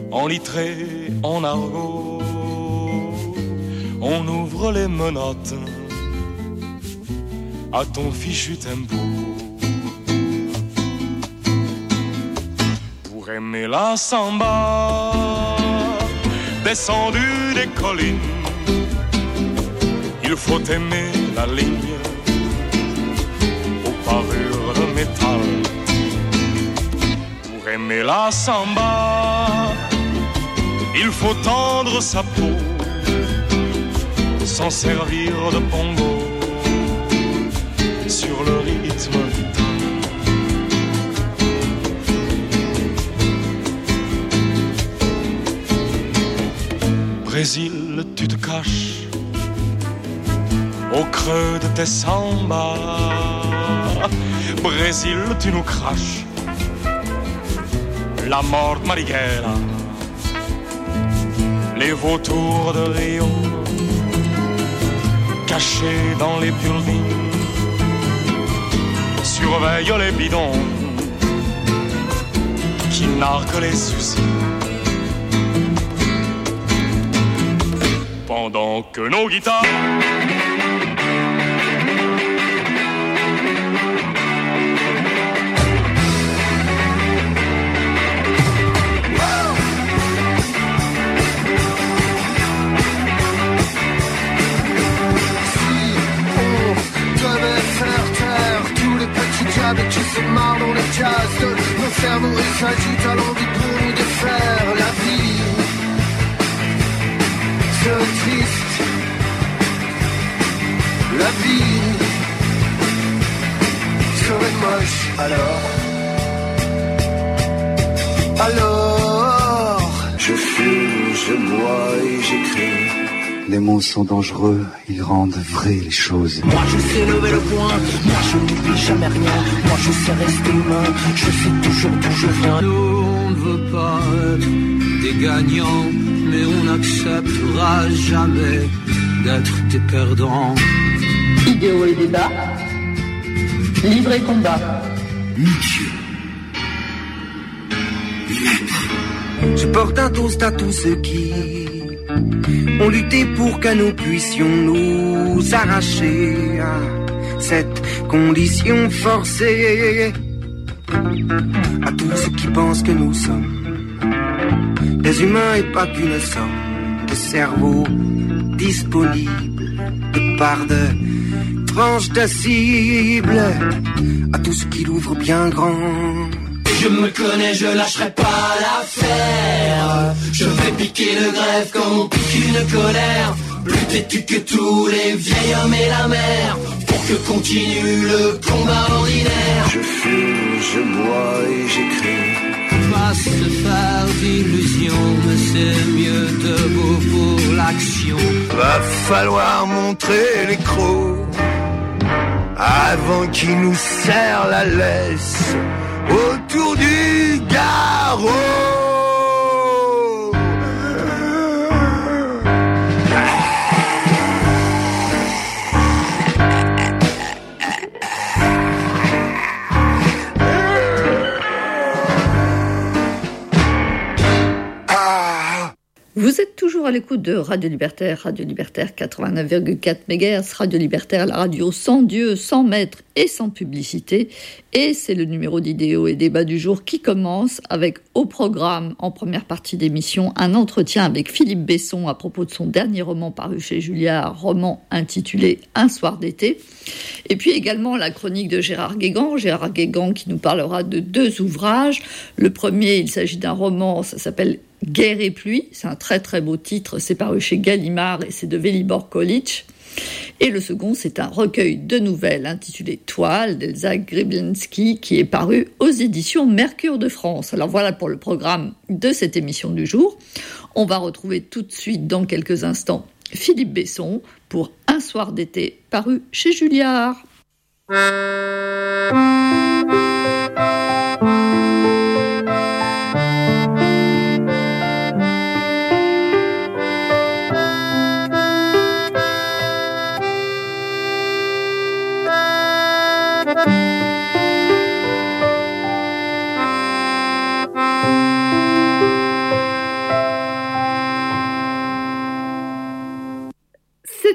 en litré, en argot, on ouvre les menottes à ton fichu tempo. Pour aimer la samba, descendu des collines, il faut aimer la ligne aux parures de métal. Pour aimer la samba, il faut tendre sa peau, s'en servir de bongo sur le rythme vital. Brésil, tu te caches au creux de tes sambas. Brésil, tu nous craches la mort de Marighella. Les vautours de Rio, cachés dans les buildings, surveillent les bidons qui narguent les usines. Pendant que nos guitares qui se marrent dans les cases de nos cerveaux et s'agitent à l'envie pour nous défaire. La vie serait triste, la vie serait moche. Alors je fume, je bois et j'écris. Les mots sont dangereux, ils rendent vraies les choses. Moi je sais lever le poing, moi je n'oublie jamais rien. Moi je sais rester humain, je sais toujours d'où je viens. Nous on ne veut pas être des gagnants, mais on n'acceptera jamais d'être des perdants. Idéaux et débat, livre et combat. Monsieur, je porte un toast à tous ceux qui ont lutté pour que nous puissions nous arracher à cette condition forcée. À tous ceux qui pensent que nous sommes des humains et pas qu'une somme de cerveaux disponibles de part de tranches de cible. À tous ceux qui l'ouvrent bien grand. je me connais, je lâcherai pas l'affaire. Je vais piquer le greffe comme on pique une colère. Plus têtu que tous les vieils hommes et la mer, pour que continue le combat ordinaire. Je fume, je bois et j'écris. Pas se faire d'illusions, mais c'est mieux debout pour l'action. Va falloir montrer les crocs avant qu'ils nous serrent la laisse autour du garrot. Vous êtes toujours à l'écoute de Radio Libertaire 89,4 MHz, Radio Libertaire, la radio sans Dieu, sans maître et sans publicité. Et c'est le numéro d'idéaux et débat du jour qui commence avec au programme, en première partie d'émission, un entretien avec Philippe Besson à propos de son dernier roman paru chez Julliard, roman intitulé Un soir d'été. Et puis également la chronique de Gérard Guégan qui nous parlera de deux ouvrages. Le premier, il s'agit d'un roman, ça s'appelle Guerre et pluie, c'est un très très beau titre, c'est paru chez Gallimard et c'est de Velibor Kolic. Et le second, c'est un recueil de nouvelles intitulé Toile d'Elsa Griblenski qui est paru aux éditions Mercure de France. Alors voilà pour le programme de cette émission du jour. On va retrouver tout de suite dans quelques instants Philippe Besson pour Un soir d'été paru chez Julliard.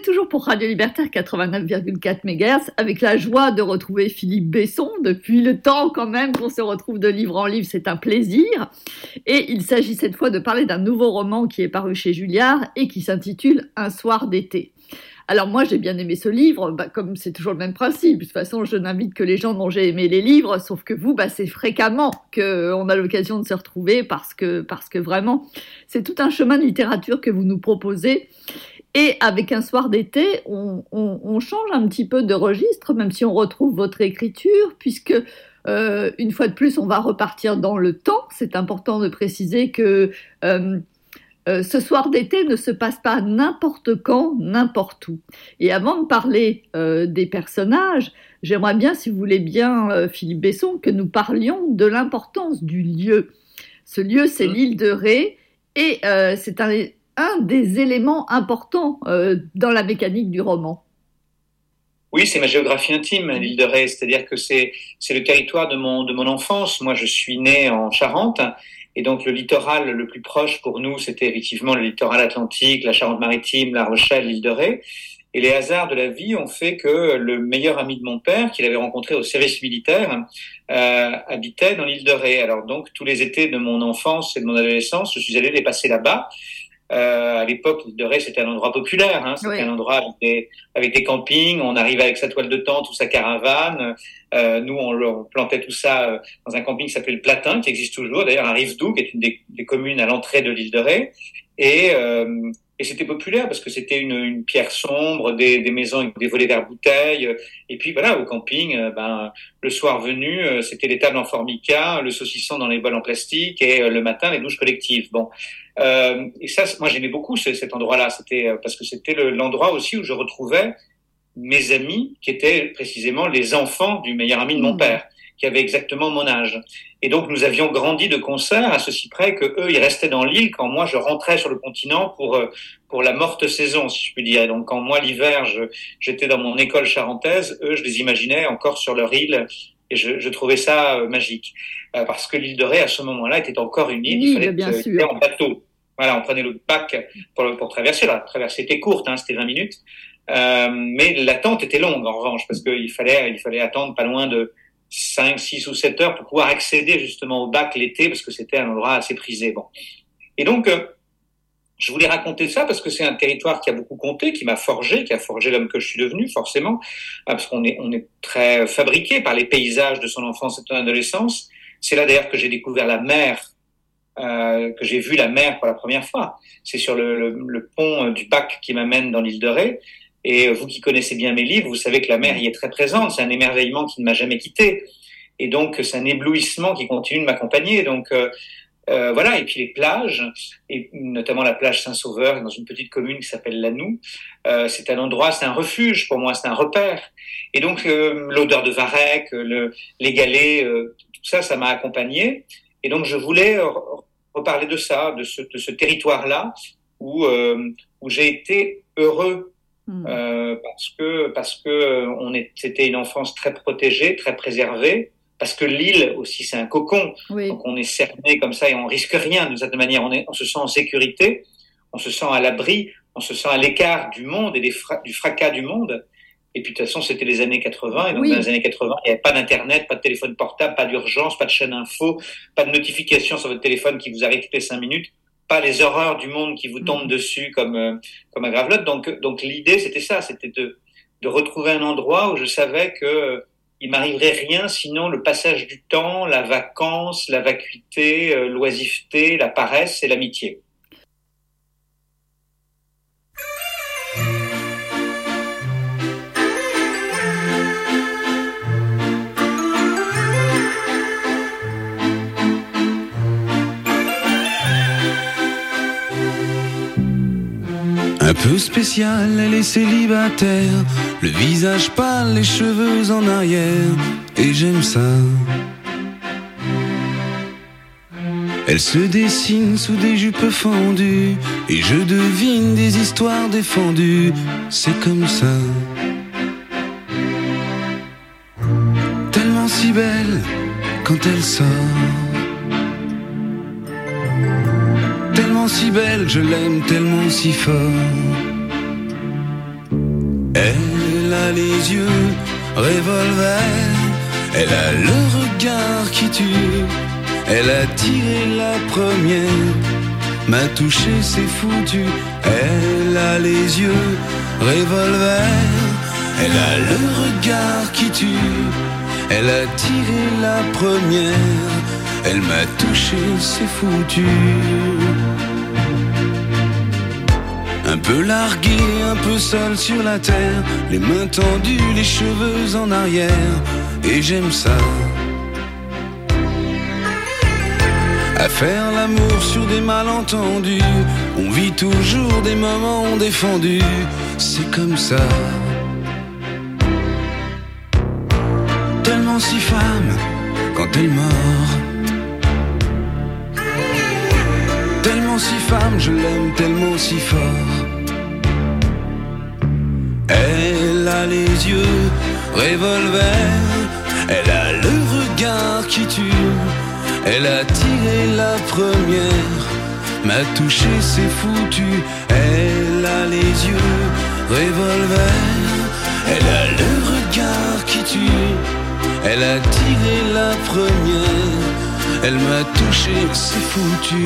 toujours pour Radio Libertaire 89,4 MHz avec la joie de retrouver Philippe Besson. Depuis le temps quand même qu'on se retrouve de livre en livre, c'est un plaisir. Et il s'agit cette fois de parler d'un nouveau roman qui est paru chez Julliard et qui s'intitule « Un soir d'été ». Alors moi j'ai bien aimé ce livre, comme c'est toujours le même principe, de toute façon je n'invite que les gens dont j'ai aimé les livres, sauf que vous, c'est fréquemment qu'on a l'occasion de se retrouver parce que vraiment c'est tout un chemin de littérature que vous nous proposez. Et avec Un soir d'été, on change un petit peu de registre, même si on retrouve votre écriture, puisque une fois de plus on va repartir dans le temps. C'est important de préciser que ce soir d'été ne se passe pas n'importe quand, n'importe où. Et avant de parler des personnages, j'aimerais bien, si vous voulez bien, Philippe Besson, que nous parlions de l'importance du lieu. Ce lieu, c'est l'île de Ré, et c'est un des éléments importants dans la mécanique du roman. Oui, c'est ma géographie intime, l'île de Ré, c'est-à-dire que c'est le territoire de mon enfance. Moi, je suis né en Charente. Et donc, le littoral le plus proche pour nous, c'était effectivement le littoral atlantique, la Charente-Maritime, La Rochelle, l'île de Ré. Et les hasards de la vie ont fait que le meilleur ami de mon père, qu'il avait rencontré au service militaire, habitait dans l'île de Ré. Alors donc, tous les étés de mon enfance et de mon adolescence, je suis allé les passer là-bas. À l'époque, l'île de Ré, c'était un endroit populaire, c'était un endroit avec des campings. On arrivait avec sa toile de tente ou sa caravane. Nous, on plantait tout ça dans un camping qui s'appelait le Platin, qui existe toujours, d'ailleurs à Rivedoux, qui est une des communes à l'entrée de l'île de Ré. Et c'était populaire parce que c'était une pierre sombre, des maisons avec des volets verre-bouteille. Et puis voilà, au camping, le soir venu, c'était les tables en formica, le saucisson dans les bols en plastique, et le matin, les douches collectives. Bon. Et ça, moi, j'aimais beaucoup cet endroit-là. C'était parce que c'était l'endroit aussi où je retrouvais mes amis, qui étaient précisément les enfants du meilleur ami de mon père, qui avait exactement mon âge. Et donc, nous avions grandi de concert à ceci près que eux, ils restaient dans l'île quand moi, je rentrais sur le continent pour la morte saison, si je puis dire. Et donc, quand moi, l'hiver, j'étais dans mon école charentaise, eux, je les imaginais encore sur leur île. Et je trouvais ça magique. Parce que l'île de Ré, à ce moment-là, était encore une île. Il fallait aller en bateau. Voilà, on prenait le bac pour traverser. La traversée était courte, c'était 20 minutes. Mais l'attente était longue, en revanche, parce qu'il fallait attendre pas loin de 5, 6 ou 7 heures pour pouvoir accéder justement au bac l'été, parce que c'était un endroit assez prisé. Bon. Et donc, je voulais raconter ça parce que c'est un territoire qui a beaucoup compté, qui a forgé l'homme que je suis devenu, forcément, parce qu'on est très fabriqué par les paysages de son enfance et de son adolescence. C'est là d'ailleurs que j'ai découvert la mer, que j'ai vu la mer pour la première fois. C'est sur le pont du bac qui m'amène dans l'île de Ré. Et vous qui connaissez bien mes livres, vous savez que la mer y est très présente. C'est un émerveillement qui ne m'a jamais quitté. Et donc, c'est un éblouissement qui continue de m'accompagner. Donc, voilà. Et puis les plages, et notamment la plage Saint-Sauveur, dans une petite commune qui s'appelle Lannou. C'est un endroit, c'est un refuge pour moi, c'est un repère. Et donc, l'odeur de varech, les galets, tout ça, ça m'a accompagné. Et donc, je voulais reparler de ça, de ce territoire-là où j'ai été heureux. Parce que c'était une enfance très protégée, très préservée, parce que l'île aussi c'est un cocon, donc on est cerné comme ça et on risque rien d'une certaine manière. On se sent en sécurité, on se sent à l'abri, on se sent à l'écart du monde et du fracas du monde. Et puis de toute façon c'était les années 80 et donc dans les années 80 il n'y avait pas d'internet, pas de téléphone portable, pas d'urgence, pas de chaîne info, pas de notification sur votre téléphone qui vous arrive toutes les 5 minutes. Pas les horreurs du monde qui vous tombent dessus comme un gravelotte. Donc l'idée c'était ça, c'était de retrouver un endroit où je savais que il m'arriverait rien sinon le passage du temps, la vacance, la vacuité, l'oisiveté, la paresse et l'amitié. Un peu spécial, elle est célibataire, le visage pâle, les cheveux en arrière, et j'aime ça. Elle se dessine sous des jupes fendues, et je devine des histoires défendues, c'est comme ça. Tellement si belle quand elle sort, tellement si belle, je l'aime tellement si fort. Elle a les yeux revolver, elle a le regard qui tue, elle a tiré la première, m'a touché, c'est foutu. Elle a les yeux revolver, elle a le regard qui tue, elle a tiré la première, elle m'a touché, c'est foutu. Un peu largué, un peu seul sur la terre, les mains tendues, les cheveux en arrière, et j'aime ça. À faire l'amour sur des malentendus, on vit toujours des moments défendus, c'est comme ça. Tellement si femme quand elle mord, tellement si femme, je l'aime tellement si fort. Elle a les yeux revolver, elle a le regard qui tue, elle a tiré la première, m'a touché, c'est foutu. Elle a les yeux revolver, elle a le regard qui tue, elle a tiré la première, elle m'a touché, c'est foutu.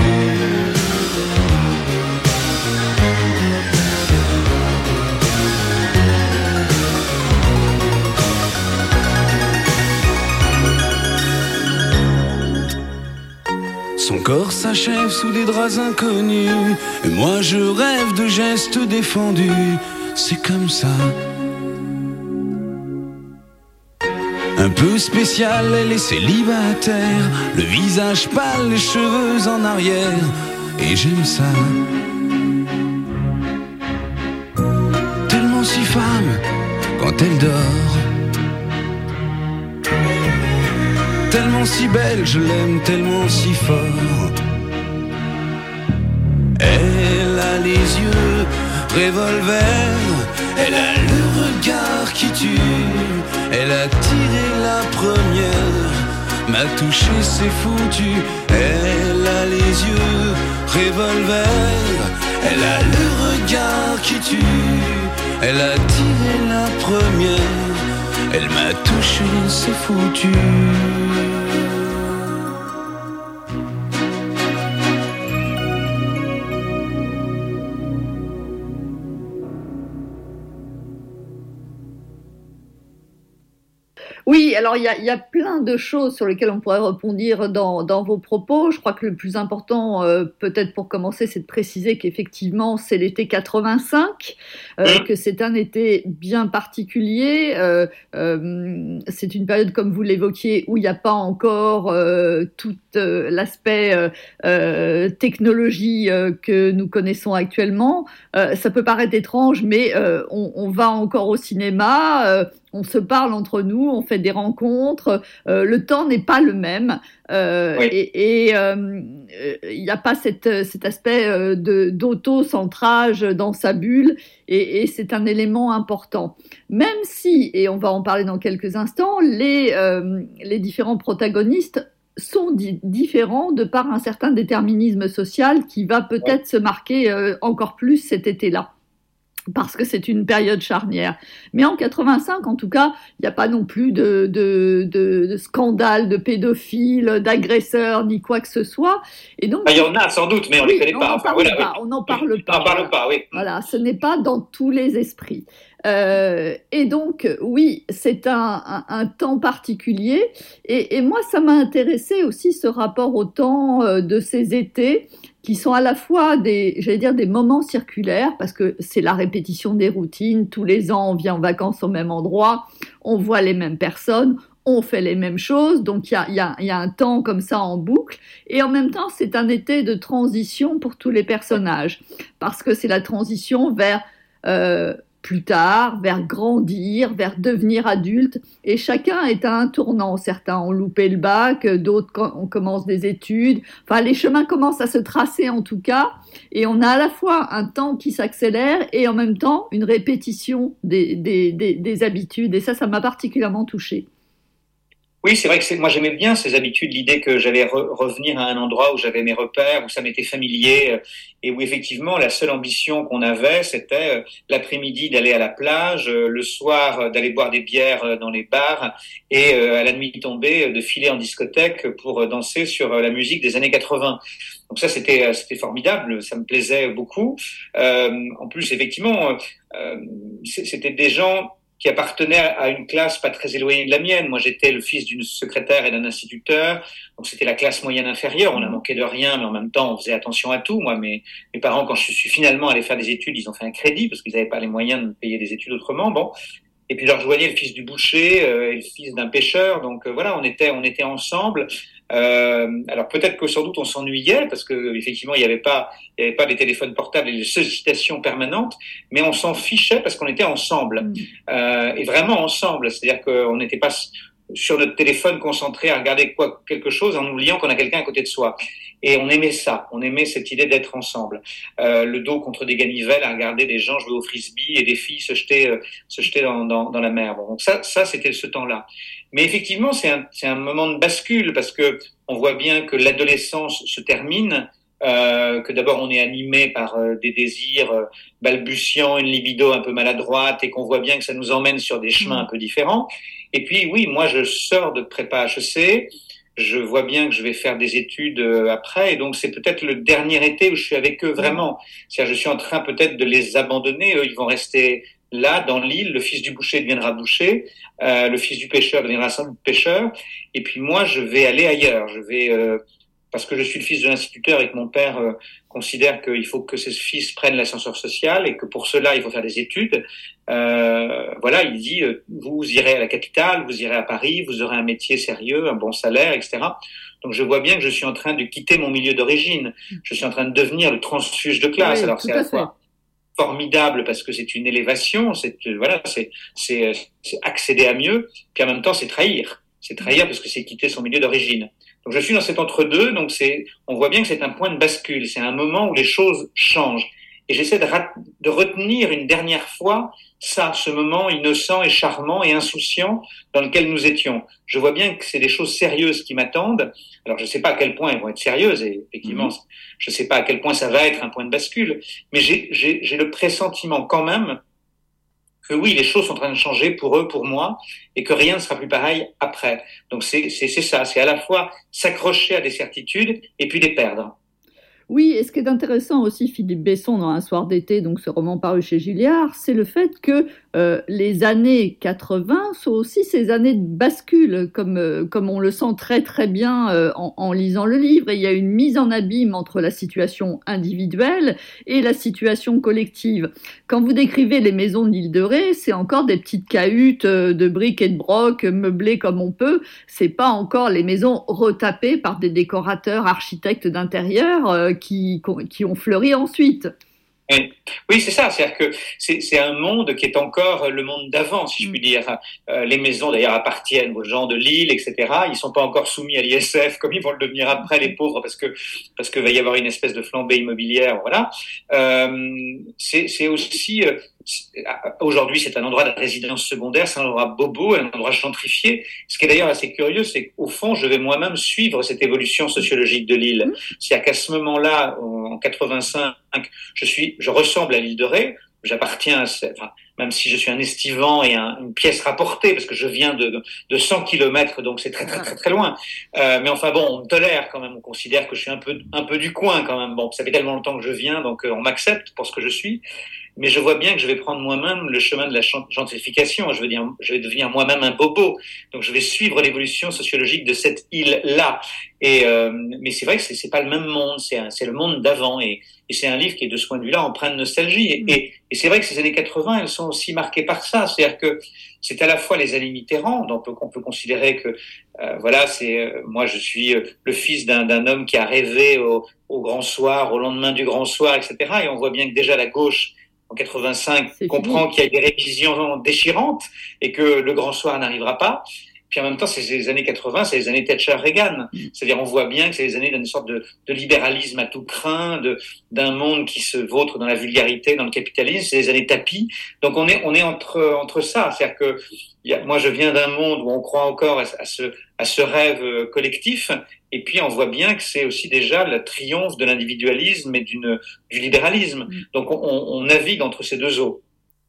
Son corps s'achève sous des draps inconnus, et moi je rêve de gestes défendus, c'est comme ça. Un peu spécial, elle est célibataire, le visage pâle, les cheveux en arrière, et j'aime ça. Tellement si femme quand elle dort, tellement si belle, je l'aime tellement si fort. Elle a les yeux revolver, elle a le regard qui tue, elle a tiré la première, m'a touché, c'est foutu. Elle a les yeux revolver, elle a le regard qui tue, elle a tiré la première, elle m'a touché, c'est foutu. Oui, alors il y a plein de choses sur lesquelles on pourrait rebondir dans vos propos. Je crois que le plus important, peut-être pour commencer, c'est de préciser qu'effectivement, c'est l'été 85, que c'est un été bien particulier. C'est une période, comme vous l'évoquiez, où il n'y a pas encore tout l'aspect technologie que nous connaissons actuellement. Ça peut paraître étrange, mais on va encore au cinéma, on se parle entre nous, on fait des rencontres, le temps n'est pas le même, oui. Et il n'y a pas cet aspect d'auto-centrage dans sa bulle, et c'est un élément important. Même si, et on va en parler dans quelques instants, les différents protagonistes sont différents de par un certain déterminisme social qui va peut-être se marquer encore plus cet été-là, parce que c'est une période charnière. Mais en 85, en tout cas, il n'y a pas non plus de scandale, de pédophiles, d'agresseurs, ni quoi que ce soit. Et donc, il y en a sans doute, mais on ne les connaît pas. On n'en parle pas. On n'en parle pas, oui. Voilà, ce n'est pas dans tous les esprits. Et donc, oui, c'est un temps particulier. Et moi, ça m'a intéressé aussi ce rapport au temps de ces étés, qui sont à la fois des moments circulaires, parce que c'est la répétition des routines. Tous les ans, on vient en vacances au même endroit, on voit les mêmes personnes, on fait les mêmes choses, donc il y a un temps comme ça en boucle, et en même temps, c'est un été de transition pour tous les personnages, parce que c'est la transition vers plus tard, vers grandir, vers devenir adulte, et chacun est à un tournant. Certains ont loupé le bac, d'autres on commence des études, enfin les chemins commencent à se tracer en tout cas, et on a à la fois un temps qui s'accélère et en même temps une répétition des habitudes, et ça m'a particulièrement touchée. Oui, c'est vrai que moi j'aimais bien ces habitudes, l'idée que j'allais revenir à un endroit où j'avais mes repères, où ça m'était familier, et où effectivement la seule ambition qu'on avait, c'était l'après-midi d'aller à la plage, le soir d'aller boire des bières dans les bars, et à la nuit tombée de filer en discothèque pour danser sur la musique des années 80. Donc ça c'était formidable, ça me plaisait beaucoup. En plus effectivement, c'était des gens qui appartenait à une classe pas très éloignée de la mienne. Moi, j'étais le fils d'une secrétaire et d'un instituteur, donc c'était la classe moyenne inférieure. On a manqué de rien, mais en même temps, on faisait attention à tout. Moi, mes parents, quand je suis finalement allé faire des études, ils ont fait un crédit parce qu'ils n'avaient pas les moyens de payer des études autrement. Bon, et puis je rejoignais le fils du boucher et le fils d'un pêcheur. Donc voilà, on était ensemble. Alors peut-être que sans doute on s'ennuyait parce que effectivement il y avait pas les téléphones portables et les sollicitations permanentes, mais on s'en fichait parce qu'on était ensemble et vraiment ensemble. C'est-à-dire qu'on n'était pas sur notre téléphone concentré à regarder quelque chose en oubliant qu'on a quelqu'un à côté de soi. Et on aimait ça, on aimait cette idée d'être ensemble. Le dos contre des ganivelles à regarder des gens jouer au frisbee et des filles se jeter dans la mer. Bon, donc ça c'était ce temps-là. Mais effectivement, c'est un moment de bascule parce que on voit bien que l'adolescence se termine, que d'abord on est animé par des désirs balbutiants, une libido un peu maladroite, et qu'on voit bien que ça nous emmène sur des chemins un peu différents. Et puis oui, moi je sors de prépa HEC, je vois bien que je vais faire des études après, et donc c'est peut-être le dernier été où je suis avec eux vraiment. C'est-à-dire je suis en train peut-être de les abandonner, eux ils vont rester là, dans l'île, le fils du boucher deviendra boucher, le fils du pêcheur deviendra sans doute pêcheur, et puis moi, je vais aller ailleurs. Je vais, parce que je suis le fils de l'instituteur et que mon père considère qu'il faut que ses fils prennent l'ascenseur social et que pour cela, il faut faire des études. Voilà, il dit, vous irez à la capitale, vous irez à Paris, vous aurez un métier sérieux, un bon salaire, etc. Donc je vois bien que je suis en train de quitter mon milieu d'origine. Je suis en train de devenir le transfuge de classe. Oui, alors c'est à la fois formidable parce que c'est une élévation, c'est accéder à mieux, puis en même temps c'est trahir parce que c'est quitter son milieu d'origine. Donc je suis dans cet entre-deux, donc on voit bien que c'est un point de bascule, c'est un moment où les choses changent. Et j'essaie de retenir une dernière fois ce moment innocent et charmant et insouciant dans lequel nous étions. Je vois bien que c'est des choses sérieuses qui m'attendent. Alors je ne sais pas à quel point elles vont être sérieuses, et effectivement, je ne sais pas à quel point ça va être un point de bascule, mais j'ai le pressentiment quand même que oui, les choses sont en train de changer pour eux, pour moi, et que rien ne sera plus pareil après. Donc c'est ça, c'est à la fois s'accrocher à des certitudes et puis les perdre. Oui, et ce qui est intéressant aussi, Philippe Besson, dans Un soir d'été, donc ce roman paru chez Julliard, c'est le fait que les années 80 sont aussi ces années de bascule, comme on le sent très très bien en lisant le livre. Et il y a une mise en abîme entre la situation individuelle et la situation collective. Quand vous décrivez les maisons de l'île de Ré, c'est encore des petites cahutes de briques et de broc meublées comme on peut. C'est pas encore les maisons retapées par des décorateurs, architectes d'intérieur qui ont fleuri ensuite. Oui, c'est ça. C'est-à-dire que c'est un monde qui est encore le monde d'avant, si je puis dire. Les maisons, d'ailleurs, appartiennent aux gens de l'île, etc. Ils sont pas encore soumis à l'ISF, comme ils vont le devenir après, les pauvres, parce que va y avoir une espèce de flambée immobilière, voilà. C'est aussi aujourd'hui, c'est un endroit de résidence secondaire, c'est un endroit bobo, un endroit gentrifié. Ce qui est d'ailleurs assez curieux, c'est qu'au fond, je vais moi-même suivre cette évolution sociologique de l'île. C'est-à-dire qu'à ce moment-là, en 85, je ressemble à l'île de Ré. J'appartiens même si je suis un estivant et une pièce rapportée, parce que je viens de 100 kilomètres, donc c'est très, très, très, très loin. Mais enfin bon, on me tolère quand même, on considère que je suis un peu du coin quand même. Bon, ça fait tellement longtemps que je viens, donc on m'accepte pour ce que je suis. Mais je vois bien que je vais prendre moi-même le chemin de la gentrification. Je vais devenir moi-même un bobo. Donc je vais suivre l'évolution sociologique de cette île-là. Mais c'est vrai que c'est pas le même monde. C'est le monde d'avant. Et c'est un livre qui est de ce point de vue-là empreint de nostalgie. Et c'est vrai que ces années 80, elles sont aussi marquées par ça. C'est-à-dire que c'est à la fois les années Mitterrand, donc on peut considérer que moi je suis le fils d'un homme qui a rêvé au grand soir, au lendemain du grand soir, etc. Et on voit bien que déjà la gauche en 85 comprend qu'il y a des révisions déchirantes et que le grand soir n'arrivera pas. Puis en même temps, c'est les années 80, c'est les années Thatcher-Reagan. C'est-à-dire, on voit bien que c'est les années d'une sorte de libéralisme à tout crin, d'un monde qui se vautre dans la vulgarité, dans le capitalisme. C'est les années tapis. Donc on est entre ça. C'est-à-dire que moi, je viens d'un monde où on croit encore à ce rêve collectif. Et puis, on voit bien que c'est aussi déjà le triomphe de l'individualisme et du libéralisme. Donc, on navigue entre ces deux eaux.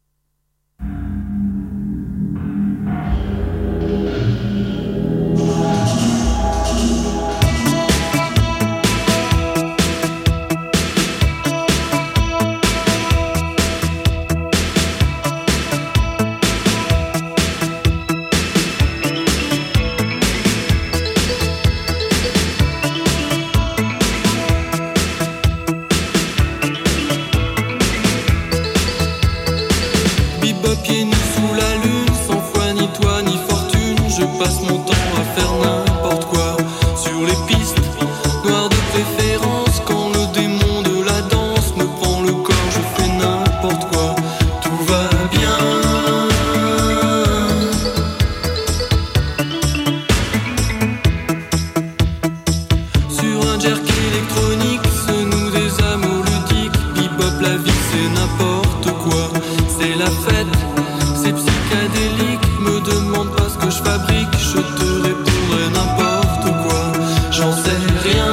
Passe mon temps à faire n'importe quoi sur les pistes noires de préférence. Quand le démon de la danse me prend le corps, je fais n'importe quoi. Tout va bien. Sur un jerk électronique se nouent des amours ludiques. Bebop, la vie c'est n'importe quoi. C'est la fête, c'est psychédélique. Me demande pas ce que je fabrique. Je te répondrai n'importe quoi, j'en sais rien.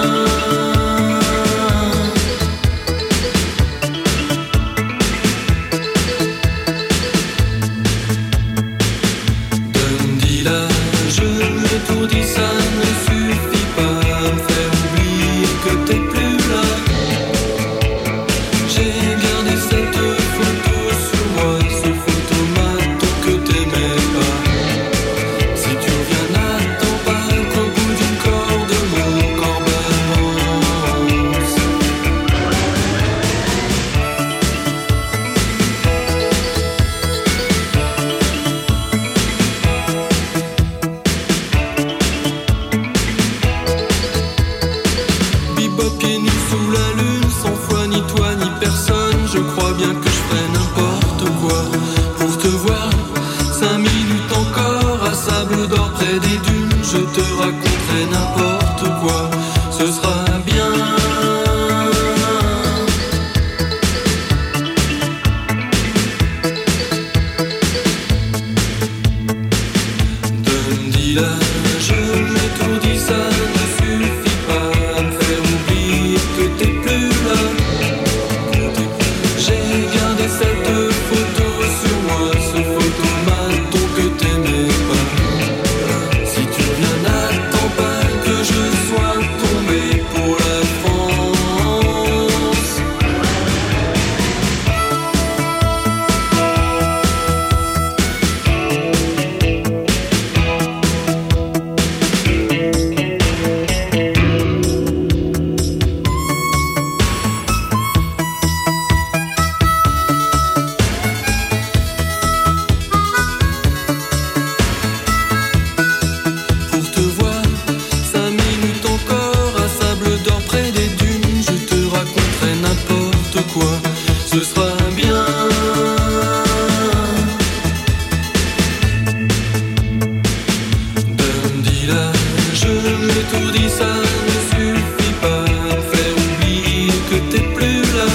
Donne-dis-la, je m'étourdis, ça ne suffit pas à me faire oublier que t'es plus là. J'ai gardé cette photo sur moi, ce photomaton que t'aimais pas. Je te raconterai n'importe quoi, ce sera bien. Donne-dis-la, je m'étourdis, ça ne suffit pas à me faire oublier que t'es plus là. J'ai gardé cette photo sur moi, ce photomaton que t'aimais pas. N'attends pas que je sois tombé pour la France. Ce sera bien. Donne-dis-la, je m'étourdis, ça ne suffit pas à me faire oublier que t'es plus là.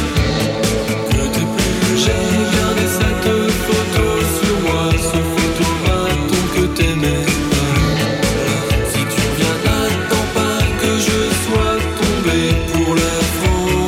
J'ai gardé cette photo sur moi, ce photomaton que t'aimais pas. Si tu viens, n'attends pas que je sois tombé pour la France.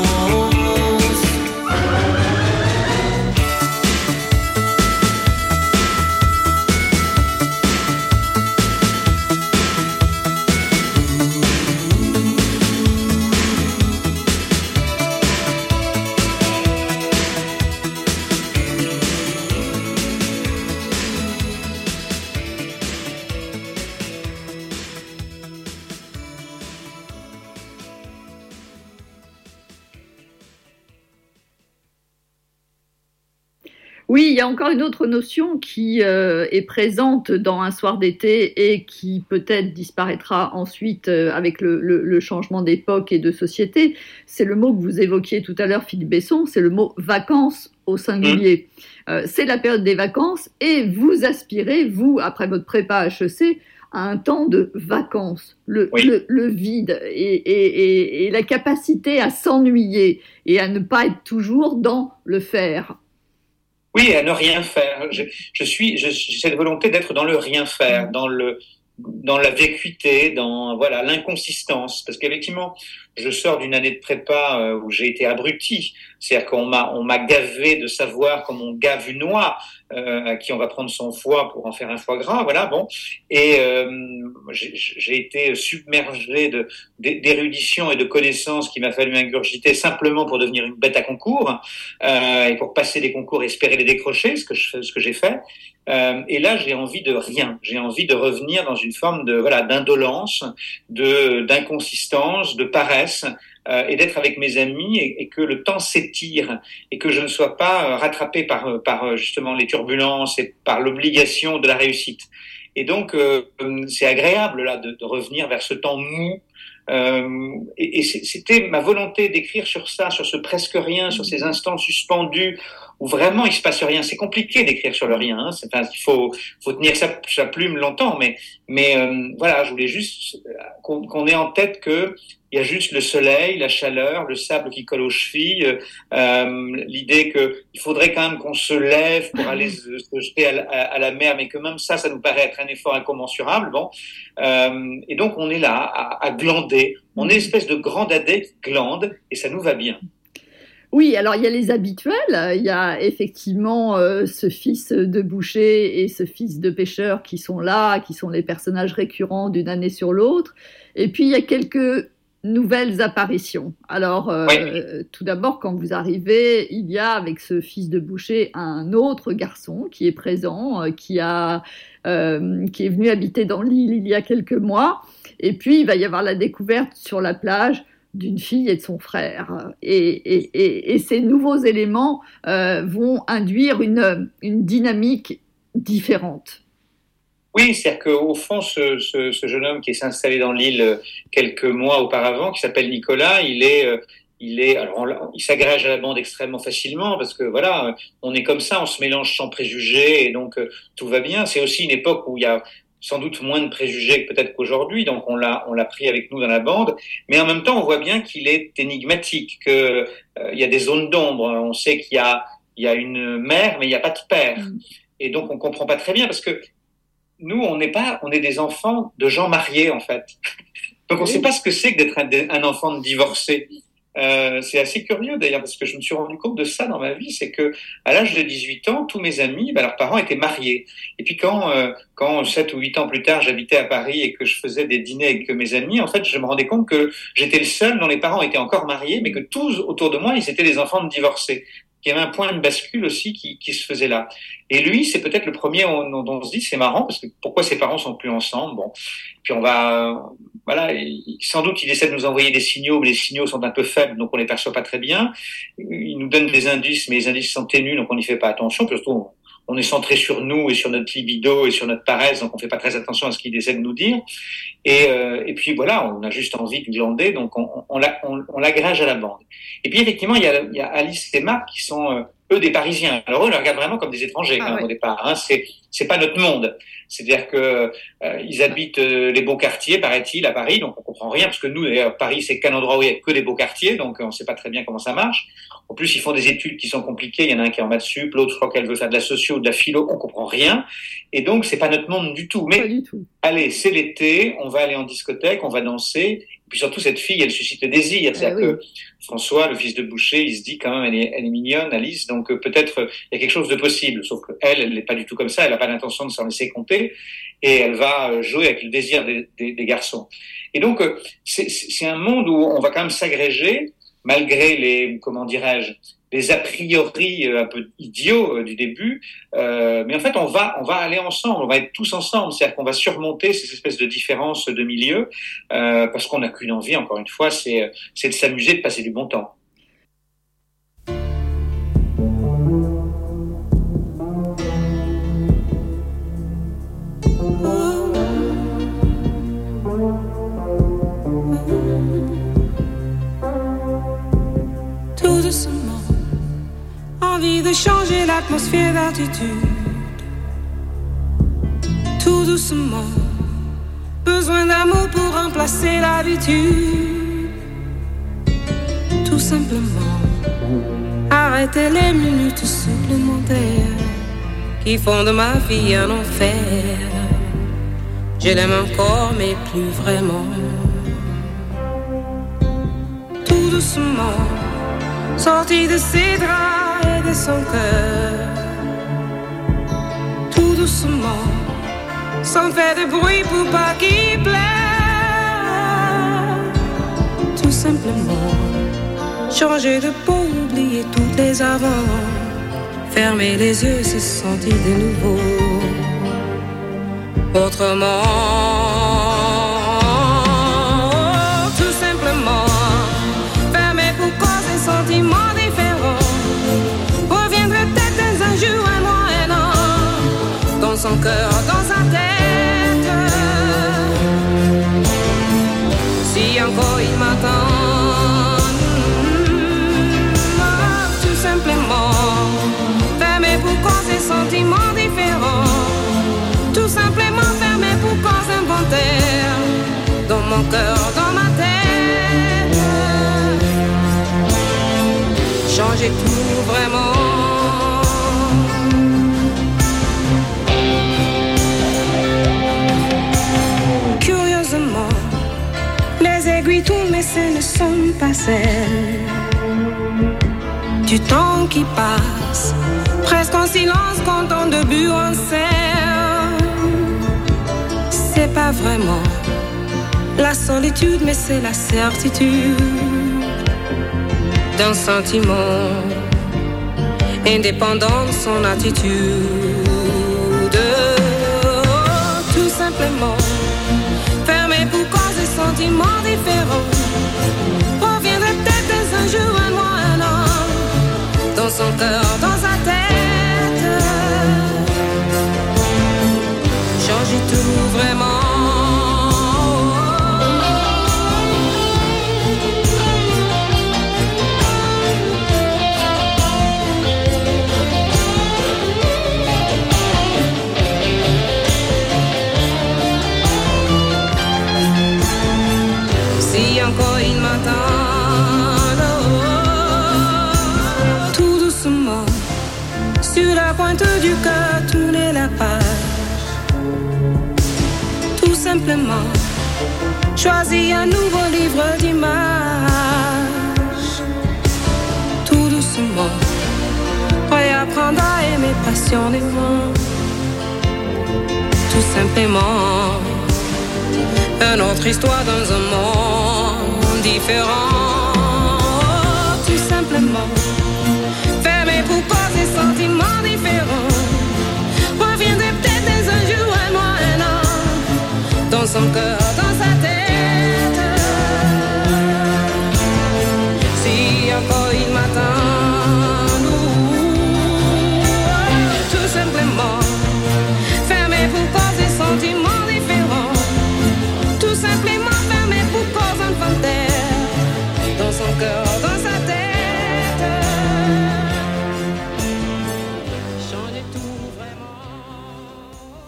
Oui, il y a encore une autre notion qui est présente dans Un soir d'été et qui peut-être disparaîtra ensuite avec le changement d'époque et de société. C'est le mot que vous évoquiez tout à l'heure, Philippe Besson, c'est le mot vacances au singulier. C'est la période des vacances et vous aspirez, vous, après votre prépa HEC, un temps de vacances, le vide et la capacité à s'ennuyer et à ne pas être toujours dans le faire. Oui, à ne rien faire. J'ai cette volonté d'être dans le rien faire, dans la vacuité, dans l'inconsistance, parce qu'effectivement, je sors d'une année de prépa où j'ai été abruti, c'est-à-dire qu'on m'a gavé de savoir comme on gave une noix, à qui on va prendre son foie pour en faire un foie gras, et j'ai été submergé d'érudition et de connaissances qu'il m'a fallu ingurgiter simplement pour devenir une bête à concours, et pour passer des concours et espérer les décrocher, ce que j'ai fait. Et là, j'ai envie de rien. J'ai envie de revenir dans une forme d'indolence, d'inconsistance, de paresse, et d'être avec mes amis et que le temps s'étire et que je ne sois pas rattrapé par justement les turbulences et par l'obligation de la réussite. Et donc, c'est agréable là de revenir vers ce temps mou. Et c'était ma volonté d'écrire sur ça, sur ce presque rien, sur ces instants suspendus où vraiment il se passe rien. C'est compliqué d'écrire sur le rien, hein. Il faut tenir sa plume longtemps, mais je voulais juste qu'on ait en tête que il y a juste le soleil, la chaleur, le sable qui colle aux chevilles, l'idée qu'il faudrait quand même qu'on se lève pour aller se jeter à la mer, mais que même ça nous paraît être un effort incommensurable. Et donc on est là à glander. On est une espèce de grand dadais qui glande et ça nous va bien. Oui, alors il y a les habituels, il y a effectivement ce fils de boucher et ce fils de pêcheur qui sont là, qui sont les personnages récurrents d'une année sur l'autre. Et puis il y a quelques nouvelles apparitions. Alors, tout d'abord, quand vous arrivez, il y a avec ce fils de boucher un autre garçon qui est présent, qui est venu habiter dans l'île il y a quelques mois. Et puis, il va y avoir la découverte sur la plage d'une fille et de son frère. Et ces nouveaux éléments vont induire une dynamique différente. Oui, c'est-à-dire qu'au fond, ce jeune homme qui s'est installé dans l'île quelques mois auparavant, qui s'appelle Nicolas, il s'agrège à la bande extrêmement facilement parce que on est comme ça, on se mélange sans préjugés et donc tout va bien. C'est aussi une époque où il y a sans doute moins de préjugés que peut-être qu'aujourd'hui, donc on l'a pris avec nous dans la bande, mais en même temps on voit bien qu'il est énigmatique, que il y a des zones d'ombre. On sait qu'il y a une mère, mais il n'y a pas de père, et donc on comprend pas très bien parce que nous, on est des enfants de gens mariés, en fait. Donc, on ne sait pas ce que c'est que d'être un enfant de divorcé. C'est assez curieux, d'ailleurs, parce que je me suis rendu compte de ça dans ma vie, c'est que, à l'âge de 18 ans, tous mes amis, leurs parents étaient mariés. Et puis, quand 7 ou 8 ans plus tard, j'habitais à Paris et que je faisais des dîners avec mes amis, en fait, je me rendais compte que j'étais le seul dont les parents étaient encore mariés, mais que tous autour de moi, ils étaient des enfants de divorcés. Il y avait un point de bascule aussi qui se faisait là. Et lui, c'est peut-être le premier dont on se dit, c'est marrant, parce que pourquoi ses parents sont plus ensemble? Bon. Puis sans doute, il essaie de nous envoyer des signaux, mais les signaux sont un peu faibles, donc on les perçoit pas très bien. Il nous donne des indices, mais les indices sont ténus, donc on n'y fait pas attention, puis surtout, on est centré sur nous et sur notre libido et sur notre paresse, donc on fait pas très attention à ce qu'il essaie de nous dire. Et puis on a juste envie de glander, donc on l'agrège à la bande. Et puis effectivement, il y a Alice et Marc qui sont eux des Parisiens. Alors eux, on les regarde vraiment comme des étrangers au départ. Hein. C'est pas notre monde. C'est-à-dire que ils habitent les beaux quartiers, paraît-il, à Paris, donc on comprend rien parce que nous, d'ailleurs, Paris, c'est qu'un endroit où il y a que des beaux quartiers, donc on sait pas très bien comment ça marche. En plus, ils font des études qui sont compliquées. Il y en a un qui est en maths sup, l'autre, je crois qu'elle veut faire de la socio ou de la philo. On comprend rien. Et donc, c'est pas notre monde du tout. Mais, allez, c'est l'été. On va aller en discothèque, on va danser. Et puis surtout, cette fille, elle suscite le désir. C'est-à-dire que François, le fils de boucher, il se dit quand même, elle est mignonne, Alice. Donc, peut-être, il y a quelque chose de possible. Sauf qu'elle n'est pas du tout comme ça. Elle n'a pas l'intention de s'en laisser compter. Et elle va jouer avec le désir des garçons. Et donc, c'est un monde où on va quand même s'agréger, malgré les a priori un peu idiots du début, mais en fait on va aller ensemble, on va être tous ensemble, c'est-à-dire qu'on va surmonter ces espèces de différences de milieu, parce qu'on n'a qu'une envie, encore une fois, c'est de s'amuser, de passer du bon temps. Envie de changer l'atmosphère d'altitude. Tout doucement, besoin d'amour pour remplacer l'habitude. Tout simplement, arrêter les minutes supplémentaires qui font de ma vie un enfer. Je l'aime encore, mais plus vraiment. Tout doucement, sorti de ses draps et de son cœur. Tout doucement, sans faire de bruit pour pas qu'il pleure. Tout simplement, changer de peau, oublier toutes les avant. Fermer les yeux, se sentir de nouveau autrement. Tout simplement, fermer pour cause des sentiments différents. Reviendrait peut-être un jour, un mois, un an, dans son cœur, dans sa tête. Si encore il m'attend, tout simplement, fermer pour cause des sentiments différents. Tout simplement fermé pour cause inventaire. Dans mon cœur, dans ma tête. Changer tout vraiment. Curieusement, les aiguilles tournent mais ce ne sont pas celles du temps qui passe, presque en silence quand on début en scène. C'est pas vraiment la solitude, mais c'est la certitude d'un sentiment indépendant de son attitude. Tout simplement, fermé pour cause des sentiments différents. Reviendrait peut-être un jour, un mois, un an, dans son cœur, dans sa tête. Changer tout vraiment. Si encore il m'attend, tout doucement, sur la pointe du cœur, tourner la page. Tout simplement, choisir un nouveau livre d'images. Tout doucement, réapprendre à aimer passionnément. Tout simplement, une autre histoire dans un monde différent. Tout simplement, fermé pour cause des sentiments différents. Reviendrait peut-être un jour, un mois, un an, dans son cœur, dans sa tête. Si encore il m'attend, tout simplement, fermé pour cause des sentiments différents. Tout simplement fermé pour cause inventaire, dans son cœur, dans sa tête. Changer tout vraiment.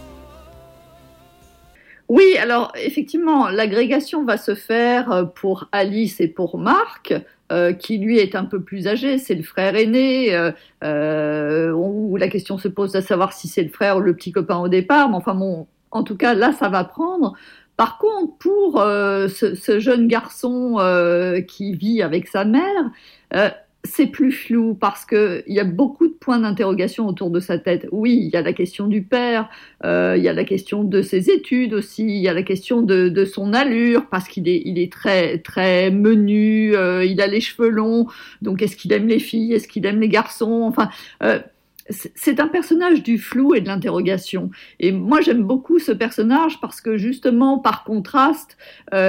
Oui, alors effectivement, l'agrégation va se faire pour Alice et pour Marc, qui lui est un peu plus âgé, c'est le frère aîné, où la question se pose à savoir si c'est le frère ou le petit copain au départ, mais enfin bon, en tout cas là ça va prendre. Par contre, pour ce jeune garçon qui vit avec sa mère, c'est plus flou parce qu'il y a beaucoup de points d'interrogation autour de sa tête. Oui, il y a la question du père, il y a la question de ses études aussi, il y a la question de son allure parce qu'il est très, très menu, il a les cheveux longs, donc est-ce qu'il aime les filles, est-ce qu'il aime les garçons, enfin... c'est un personnage du flou et de l'interrogation. Et moi, j'aime beaucoup ce personnage parce que, justement, par contraste,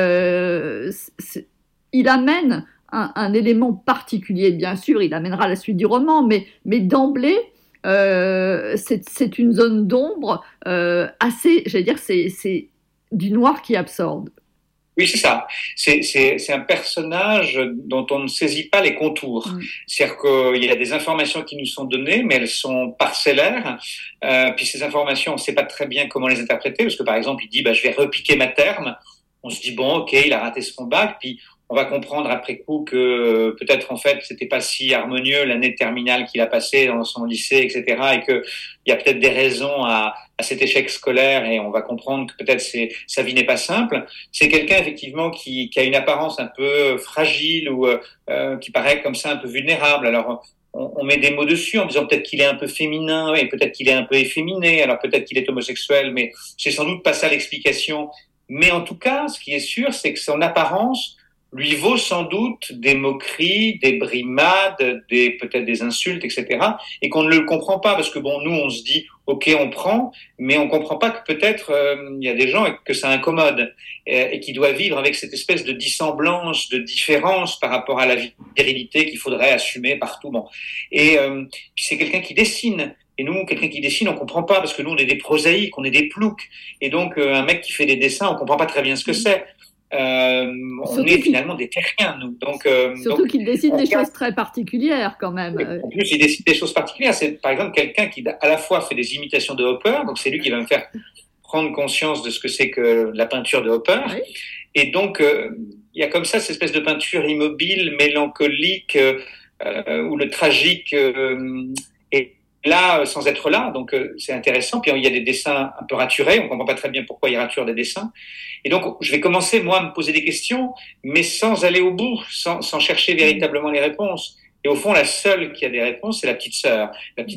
il amène un élément particulier. Bien sûr, il amènera la suite du roman, mais d'emblée, c'est une zone d'ombre assez, j'allais dire, c'est du noir qui absorbe. Oui, c'est ça. C'est un personnage dont on ne saisit pas les contours. C'est-à-dire qu'il y a des informations qui nous sont données, mais elles sont parcellaires. Puis ces informations, on ne sait pas très bien comment les interpréter, parce que par exemple, il dit je vais repiquer ma terme. On se dit bon, ok, il a raté son bac, puis on va comprendre après coup que peut-être en fait c'était pas si harmonieux l'année de terminale qu'il a passée dans son lycée, etc. Et que il y a peut-être des raisons à cet échec scolaire, et on va comprendre que peut-être sa vie n'est pas simple. C'est quelqu'un effectivement qui a une apparence un peu fragile ou qui paraît comme ça un peu vulnérable. Alors on met des mots dessus en disant peut-être qu'il est un peu féminin et peut-être qu'il est un peu efféminé. Alors peut-être qu'il est homosexuel, mais c'est sans doute pas ça l'explication. Mais en tout cas, ce qui est sûr, c'est que son apparence lui vaut sans doute des moqueries, des brimades, peut-être des insultes, etc. Et qu'on ne le comprend pas parce que bon, nous, on se dit, ok, on prend, mais on comprend pas que peut-être il y a des gens que ça incommode et qui doivent vivre avec cette espèce de dissemblance, de différence par rapport à la virilité qu'il faudrait assumer partout. Bon. Et puis c'est quelqu'un qui dessine. Et nous, quelqu'un qui dessine, on comprend pas parce que nous, on est des prosaïques, on est des ploucs. Et donc, un mec qui fait des dessins, on comprend pas très bien ce que c'est. On est finalement des terriens, nous. Donc, surtout qu'il dessine des choses très particulières, quand même. En plus, il dessine des choses particulières. C'est, par exemple, quelqu'un qui, à la fois, fait des imitations de Hopper. Donc, c'est lui qui va me faire prendre conscience de ce que c'est que la peinture de Hopper. Oui. Et donc, il y a comme ça cette espèce de peinture immobile, mélancolique, où le tragique est là sans être là, donc c'est intéressant. Puis il y a des dessins un peu raturés, on comprend pas très bien pourquoi il rature des dessins. Et donc je vais commencer moi à me poser des questions, mais sans aller au bout, sans chercher véritablement les réponses. Et au fond, la seule qui a des réponses, c'est la petite sœur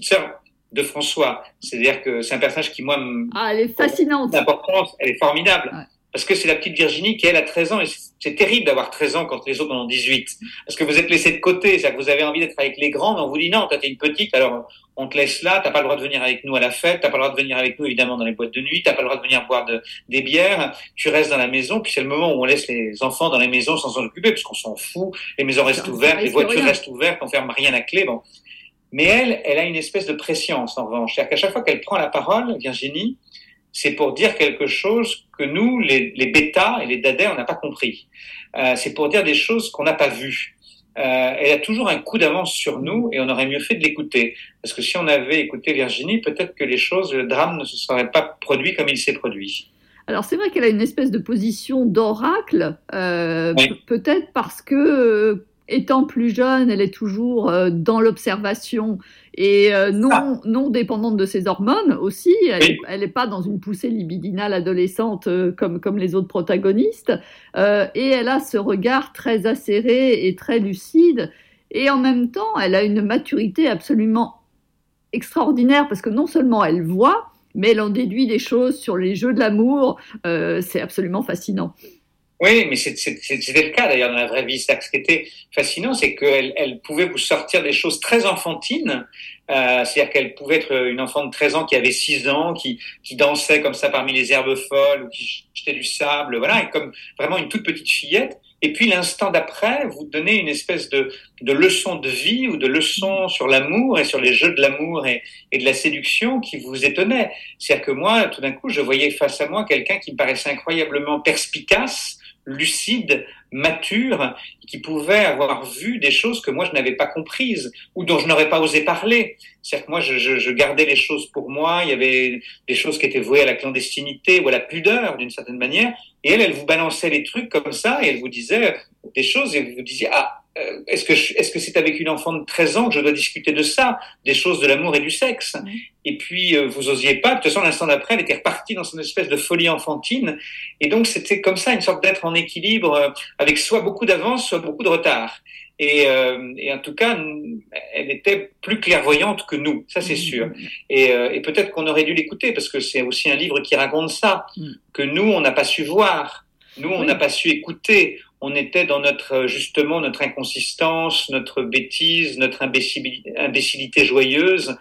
de François. C'est-à-dire que c'est un personnage qui moi elle est fascinante. D'importance, elle est formidable. Ouais. Parce que c'est la petite Virginie qui, elle, a 13 ans. Et c'est terrible d'avoir 13 ans quand les autres en ont 18. Parce que vous êtes laissé de côté. C'est-à-dire que vous avez envie d'être avec les grands, mais on vous dit non, toi, t'es une petite, alors on te laisse là. T'as pas le droit de venir avec nous à la fête. T'as pas le droit de venir avec nous, évidemment, dans les boîtes de nuit. T'as pas le droit de venir boire des bières. Tu restes dans la maison. Puis c'est le moment où on laisse les enfants dans les maisons sans s'en occuper, parce qu'on s'en fout. Les maisons restent ouvertes, les voitures restent ouvertes, on ferme rien à clé. Bon. Mais elle a une espèce de prescience, en revanche. C'est-à-dire qu'à chaque fois qu'elle prend la parole, Virginie, c'est pour dire quelque chose que nous, les bêtas et les dadais, on n'a pas compris. C'est pour dire des choses qu'on n'a pas vues. Elle a toujours un coup d'avance sur nous et on aurait mieux fait de l'écouter. Parce que si on avait écouté Virginie, peut-être que le drame ne se serait pas produit comme il s'est produit. Alors c'est vrai qu'elle a une espèce de position d'oracle, oui. Peut-être parce que... étant plus jeune, elle est toujours dans l'observation et non dépendante de ses hormones aussi. Elle n'est pas dans une poussée libidinale adolescente comme les autres protagonistes. Et elle a ce regard très acéré et très lucide. Et en même temps, elle a une maturité absolument extraordinaire parce que non seulement elle voit, mais elle en déduit des choses sur les jeux de l'amour. C'est absolument fascinant. Oui, mais c'était le cas d'ailleurs dans la vraie vie. Ce qui était fascinant, c'est qu'elle pouvait vous sortir des choses très enfantines. C'est-à-dire qu'elle pouvait être une enfant de 13 ans qui avait 6 ans, qui dansait comme ça parmi les herbes folles ou qui jetait du sable, voilà, et comme vraiment une toute petite fillette. Et puis l'instant d'après, vous donnez une espèce de leçon de vie ou de leçon sur l'amour et sur les jeux de l'amour et de la séduction qui vous étonnait. C'est-à-dire que moi, tout d'un coup, je voyais face à moi quelqu'un qui me paraissait incroyablement perspicace, lucide, mature, qui pouvait avoir vu des choses que moi je n'avais pas comprises ou dont je n'aurais pas osé parler. C'est-à-dire que moi je gardais les choses pour moi, il y avait des choses qui étaient vouées à la clandestinité ou à la pudeur d'une certaine manière, et elle vous balançait les trucs comme ça et elle vous disait des choses et vous vous disiez est-ce que c'est avec une enfant de 13 ans que je dois discuter de ça, des choses de l'amour et du sexe? Et puis vous osiez pas. De toute façon, l'instant d'après, elle était repartie dans son espèce de folie enfantine. Et donc c'était comme ça une sorte d'être en équilibre avec soit beaucoup d'avance, soit beaucoup de retard. Et en tout cas, elle était plus clairvoyante que nous, ça c'est sûr. Et peut-être qu'on aurait dû l'écouter parce que c'est aussi un livre qui raconte ça, que nous on n'a pas su voir, nous on n'a pas su écouter. On était dans notre inconsistance, notre bêtise, notre imbécilité joyeuse,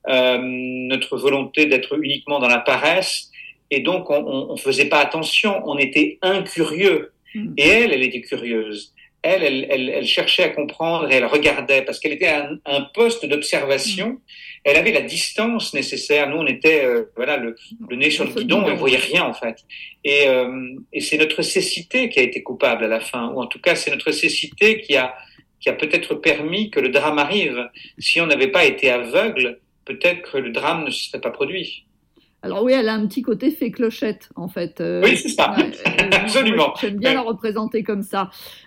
notre volonté d'être uniquement dans la paresse. Et donc, on faisait pas attention. On était incurieux. Et elle était curieuse. elle cherchait à comprendre et elle regardait parce qu'elle était à un poste d'observation. Elle avait la distance nécessaire. Nous, on était le nez sur le guidon, elle voyait rien en fait. Et c'est notre cécité qui a été coupable à la fin, ou en tout cas, c'est notre cécité qui a peut-être permis que le drame arrive. Si on n'avait pas été aveugle, peut-être que le drame ne se serait pas produit. Alors oui, elle a un petit côté fée clochette, en fait. Oui, c'est ça, absolument. J'aime bien la représenter comme ça.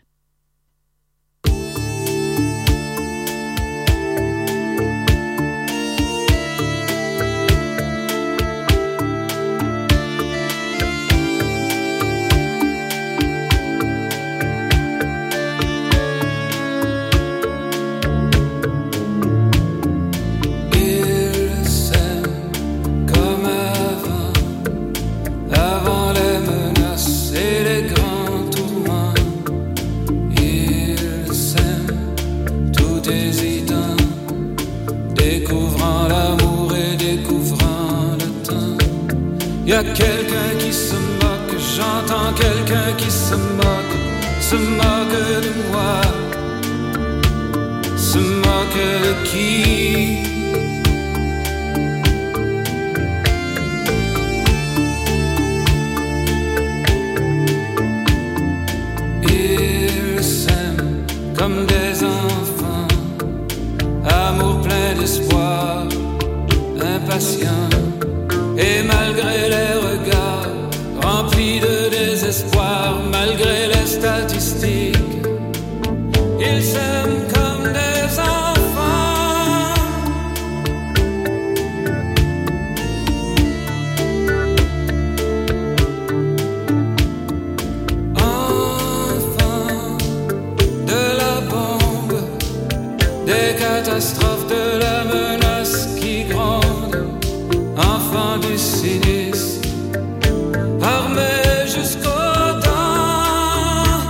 Y a quelqu'un qui se moque, j'entends quelqu'un qui se moque de moi, se moque de qui? Ils s'aiment comme des enfants, amour plein d'espoir, impatient. Et malgré les regards remplis de désespoir, malgré les statistiques, ils s'aiment comme des enfants. Enfants de la bombe, des catastrophes, de la menace qui gronde. Enfant du cynisme, armé jusqu'aux dents.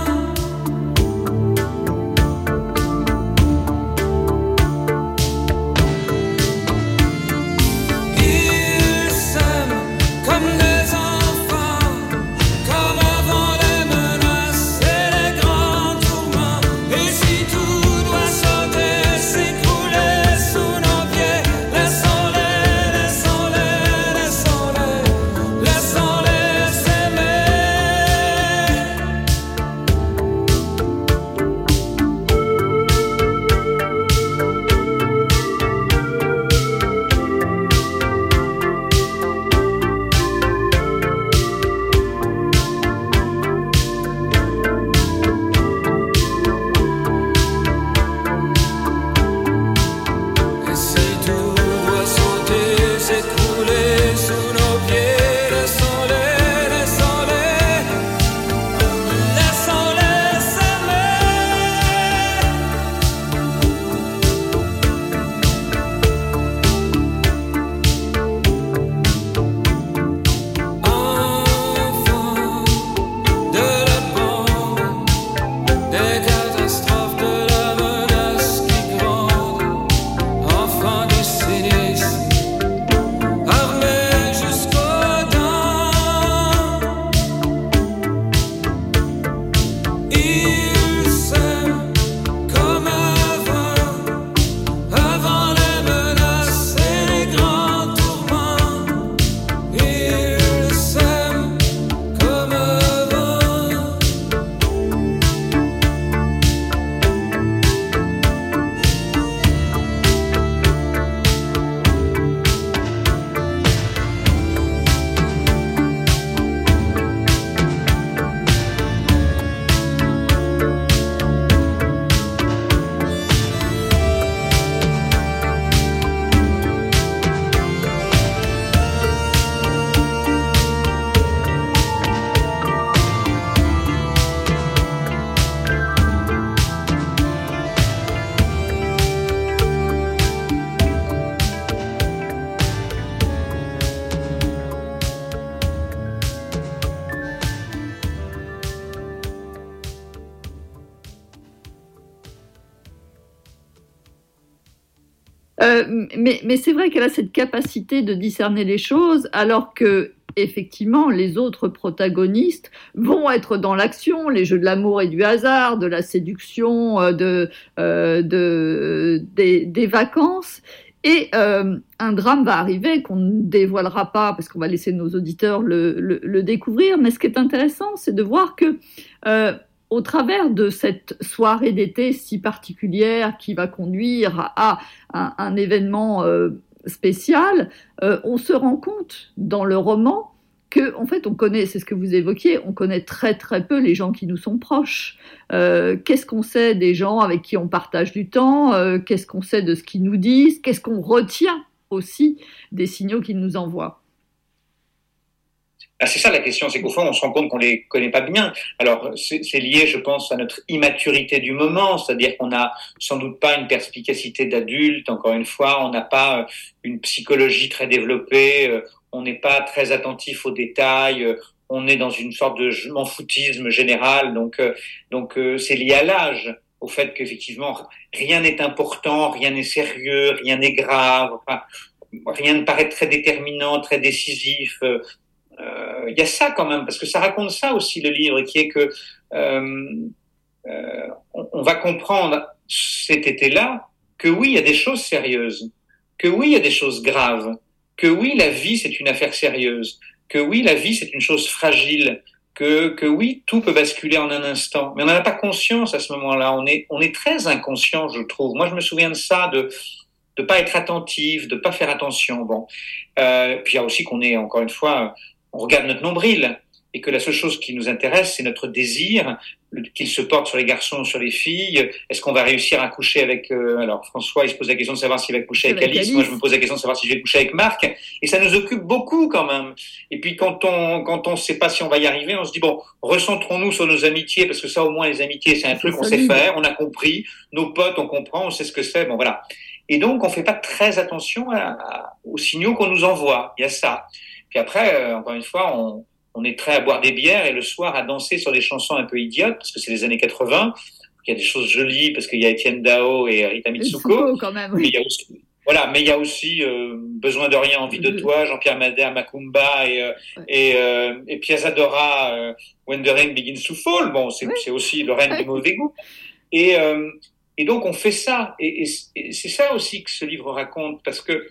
Ils s'aiment comme des enfants, comme avant les menaces et les grands tourments. Et si tout doit sauter, s'écrouler sous nos pieds, laissons-les. Mais c'est vrai qu'elle a cette capacité de discerner les choses, alors que effectivement, les autres protagonistes vont être dans l'action, les jeux de l'amour et du hasard, de la séduction, des vacances. Et un drame va arriver qu'on ne dévoilera pas parce qu'on va laisser nos auditeurs le découvrir. Mais ce qui est intéressant, c'est de voir que au travers de cette soirée d'été si particulière qui va conduire à un événement spécial, on se rend compte dans le roman que, en fait, on connaît, c'est ce que vous évoquiez, on connaît très très peu les gens qui nous sont proches. Qu'est-ce qu'on sait des gens avec qui on partage du temps ? Qu'est-ce qu'on sait de ce qu'ils nous disent ? Qu'est-ce qu'on retient aussi des signaux qu'ils nous envoient ? C'est ça la question, c'est qu'au fond, on se rend compte qu'on les connaît pas bien. Alors, c'est lié, je pense, à notre immaturité du moment, c'est-à-dire qu'on n'a sans doute pas une perspicacité d'adulte, encore une fois, on n'a pas une psychologie très développée, on n'est pas très attentif aux détails, on est dans une sorte de je m'en foutisme général, donc c'est lié à l'âge, au fait qu'effectivement, rien n'est important, rien n'est sérieux, rien n'est grave, enfin, rien ne paraît très déterminant, très décisif. Il y a ça quand même, parce que ça raconte ça aussi le livre, qui est que on va comprendre cet été-là que oui, il y a des choses sérieuses, que oui, il y a des choses graves, que oui, la vie c'est une affaire sérieuse, que oui, la vie c'est une chose fragile, que oui, tout peut basculer en un instant, mais on n'en a pas conscience à ce moment-là. On est très inconscient, je trouve. Moi, je me souviens de ça, de pas être attentif, de pas faire attention. Bon, puis il y a aussi qu'on est, encore une fois, on regarde notre nombril et que la seule chose qui nous intéresse, c'est notre désir, qu'il se porte sur les garçons ou sur les filles. Est-ce qu'on va réussir à coucher avec... alors François, il se pose la question de savoir s'il va coucher avec Alice. Moi, je me pose la question de savoir si je vais coucher avec Marc. Et ça nous occupe beaucoup quand même. Et puis quand on sait pas si on va y arriver, on se dit, bon, recentrons-nous sur nos amitiés, parce que ça, au moins, les amitiés, c'est un truc qu'on sait faire, on a compris, nos potes, on comprend, on sait ce que c'est, bon voilà. Et donc, on fait pas très attention aux signaux qu'on nous envoie. Il y a ça. Puis après, encore une fois, on est prêt à boire des bières et le soir à danser sur des chansons un peu idiotes, parce que c'est les années 80. Il y a des choses jolies, parce qu'il y a Étienne Dao et Rita Mitsuko. Quand même, oui. Mais il y a aussi, voilà, mais il y a aussi Besoin de rien, envie de toi, Jean-Pierre Madère, Macumba et Piazza Dora, When the Rain Begins to Fall. Bon, c'est aussi le règne du mauvais goût. Et donc on fait ça. Et c'est ça aussi que ce livre raconte, parce que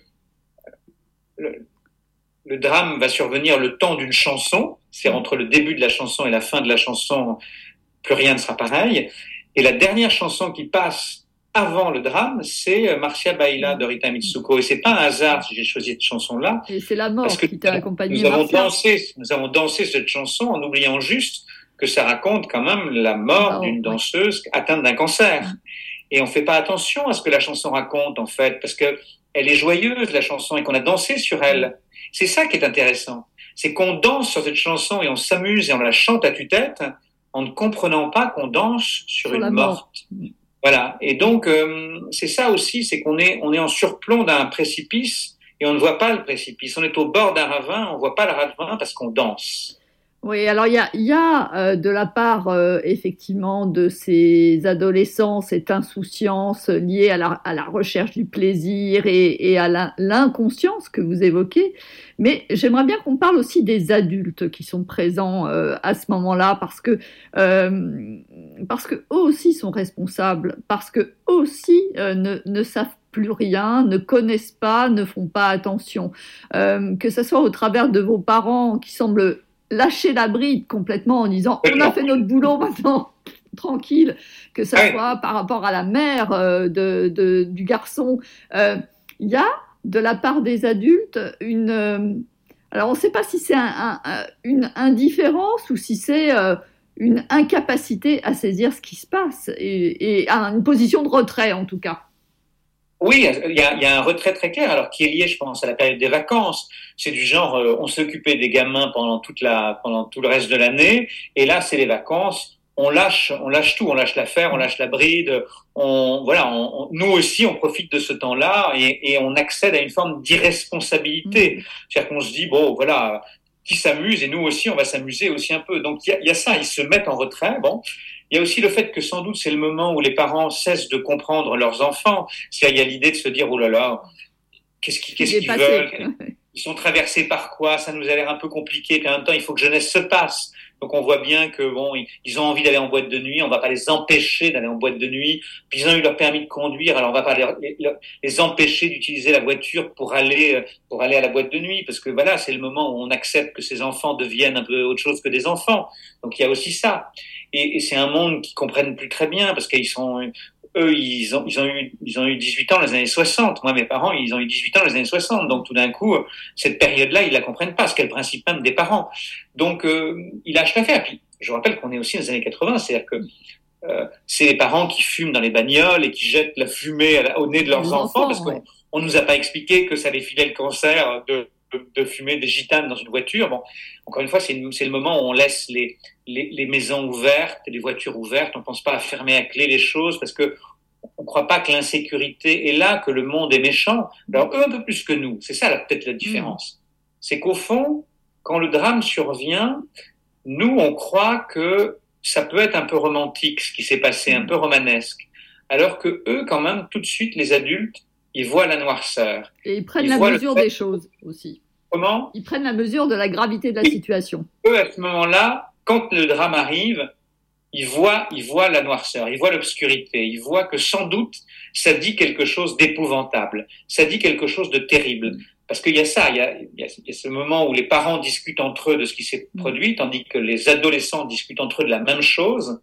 le drame va survenir le temps d'une chanson, c'est entre le début de la chanson et la fin de la chanson, plus rien ne sera pareil. Et la dernière chanson qui passe avant le drame, c'est Marcia Baila de Rita Mitsuko. Et c'est pas un hasard si j'ai choisi cette chanson-là. Et c'est la mort qui t'a accompagné. Nous avons dansé cette chanson en oubliant juste que ça raconte quand même la mort d'une danseuse atteinte d'un cancer. Et on fait pas attention à ce que la chanson raconte, en fait, parce que elle est joyeuse, la chanson, et qu'on a dansé sur elle. C'est ça qui est intéressant. C'est qu'on danse sur cette chanson et on s'amuse et on la chante à tue-tête en ne comprenant pas qu'on danse sur une morte. Voilà. Et donc, c'est ça aussi, c'est qu'on est en surplomb d'un précipice et on ne voit pas le précipice. On est au bord d'un ravin, on ne voit pas le ravin parce qu'on danse. Oui, alors il y a de la part effectivement de ces adolescents cette insouciance liée à la recherche du plaisir et à l'inconscience que vous évoquez, mais j'aimerais bien qu'on parle aussi des adultes qui sont présents à ce moment-là, parce que eux aussi sont responsables, parce que eux aussi ne savent plus rien, ne connaissent pas, ne font pas attention, que ce soit au travers de vos parents qui semblent lâcher la bride complètement en disant on a fait notre boulot maintenant, tranquille, que ça soit par rapport à la mère du garçon. Il y a de la part des adultes alors on ne sait pas si c'est une indifférence ou si c'est une incapacité à saisir ce qui se passe et à une position de retrait en tout cas. Oui, il y a un retrait très clair, alors qui est lié, je pense, à la période des vacances. C'est du genre, on s'est occupé des gamins pendant tout le reste de l'année, et là, c'est les vacances. On lâche tout, on lâche l'affaire, on lâche la bride. Nous aussi, on profite de ce temps-là et on accède à une forme d'irresponsabilité. C'est-à-dire qu'on se dit, bon, voilà, qui s'amuse et nous aussi, on va s'amuser aussi un peu. Donc il y a ça, ils se mettent en retrait. Bon. Il y a aussi le fait que sans doute c'est le moment où les parents cessent de comprendre leurs enfants. C'est-à-dire, il y a l'idée de se dire, oh là là, qu'est-ce qu'ils veulent? ils sont traversés par quoi? Ça nous a l'air un peu compliqué, puis en même temps, il faut que jeunesse se passe. Donc on voit bien que bon, ils ont envie d'aller en boîte de nuit, on va pas les empêcher d'aller en boîte de nuit. Puis ils ont eu leur permis de conduire, alors on va pas les empêcher d'utiliser la voiture pour aller à la boîte de nuit, parce que voilà, c'est le moment où on accepte que ces enfants deviennent un peu autre chose que des enfants. Donc il y a aussi ça. Et c'est un monde qu'ils comprennent plus très bien, parce qu'ils sont eux, ils ont eu 18 ans dans les années 60. Moi, mes parents, ils ont eu 18 ans dans les années 60. Donc, tout d'un coup, cette période-là, ils la comprennent pas, ce qu'est le principe même des parents. Donc, ils lâchent l'affaire. Puis, je rappelle qu'on est aussi dans les années 80, c'est-à-dire que c'est les parents qui fument dans les bagnoles et qui jettent la fumée au nez de leurs enfants, parce qu'on nous a pas expliqué que ça les filait le cancer de fumer des gitanes dans une voiture. Bon, encore une fois, c'est le moment où on laisse les maisons ouvertes, les voitures ouvertes. On pense pas à fermer à clé les choses parce que on croit pas que l'insécurité est là, que le monde est méchant. Alors eux un peu plus que nous. C'est ça peut-être la différence. C'est qu'au fond, quand le drame survient, nous on croit que ça peut être un peu romantique ce qui s'est passé, un peu romanesque. Alors que eux, quand même, tout de suite, les adultes, ils voient la noirceur. Et ils prennent la mesure des choses aussi. Comment ? Ils prennent la mesure de la gravité de la situation. Eux, à ce moment-là, quand le drame arrive, ils voient la noirceur, ils voient l'obscurité, ils voient que sans doute, ça dit quelque chose d'épouvantable, ça dit quelque chose de terrible. Parce qu'il y a ça, il y a ce moment où les parents discutent entre eux de ce qui s'est produit, tandis que les adolescents discutent entre eux de la même chose,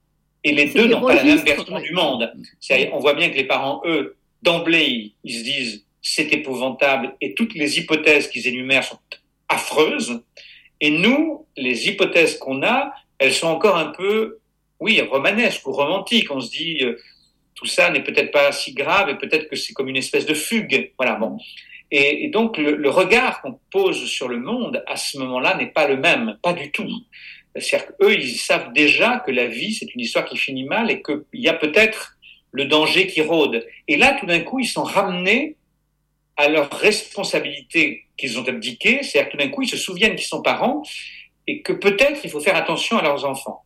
et les deux n'ont pas la même version du monde. On voit bien que les parents, eux, d'emblée, ils se disent c'est épouvantable et toutes les hypothèses qu'ils énumèrent sont affreuses. Et nous, les hypothèses qu'on a, elles sont encore un peu, romanesques ou romantiques. On se dit tout ça n'est peut-être pas si grave et peut-être que c'est comme une espèce de fugue. Voilà, bon. Et donc le regard qu'on pose sur le monde à ce moment-là n'est pas le même, pas du tout. C'est-à-dire qu'eux, ils savent déjà que la vie, c'est une histoire qui finit mal et qu'il y a peut-être le danger qui rôde. Et là, tout d'un coup, ils sont ramenés à leurs responsabilités qu'ils ont abdiquées. C'est-à-dire que tout d'un coup, ils se souviennent qu'ils sont parents et que peut-être il faut faire attention à leurs enfants.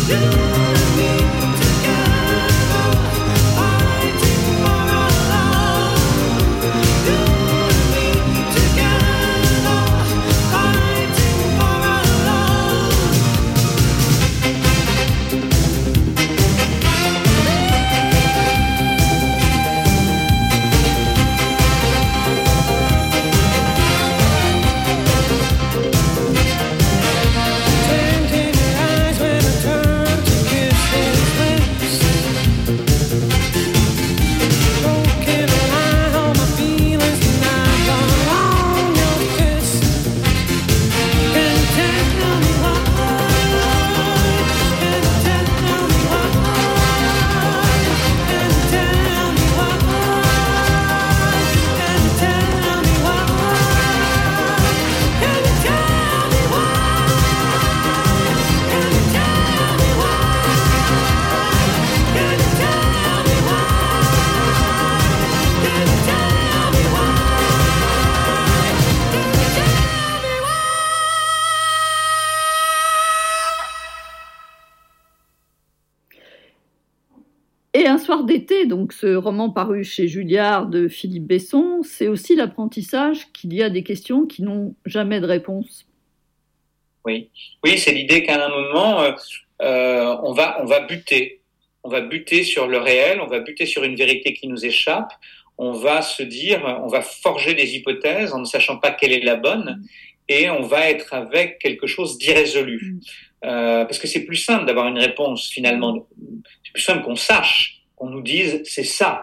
Et Un soir d'été, donc ce roman paru chez Julliard de Philippe Besson, c'est aussi l'apprentissage qu'il y a des questions qui n'ont jamais de réponse. Oui, c'est l'idée qu'à un moment, on va buter sur le réel, on va buter sur une vérité qui nous échappe, on va se dire, on va forger des hypothèses en ne sachant pas quelle est la bonne, et on va être avec quelque chose d'irrésolu. Parce que c'est plus simple d'avoir une réponse finalement, c'est plus simple qu'on sache, qu'on nous dise c'est ça.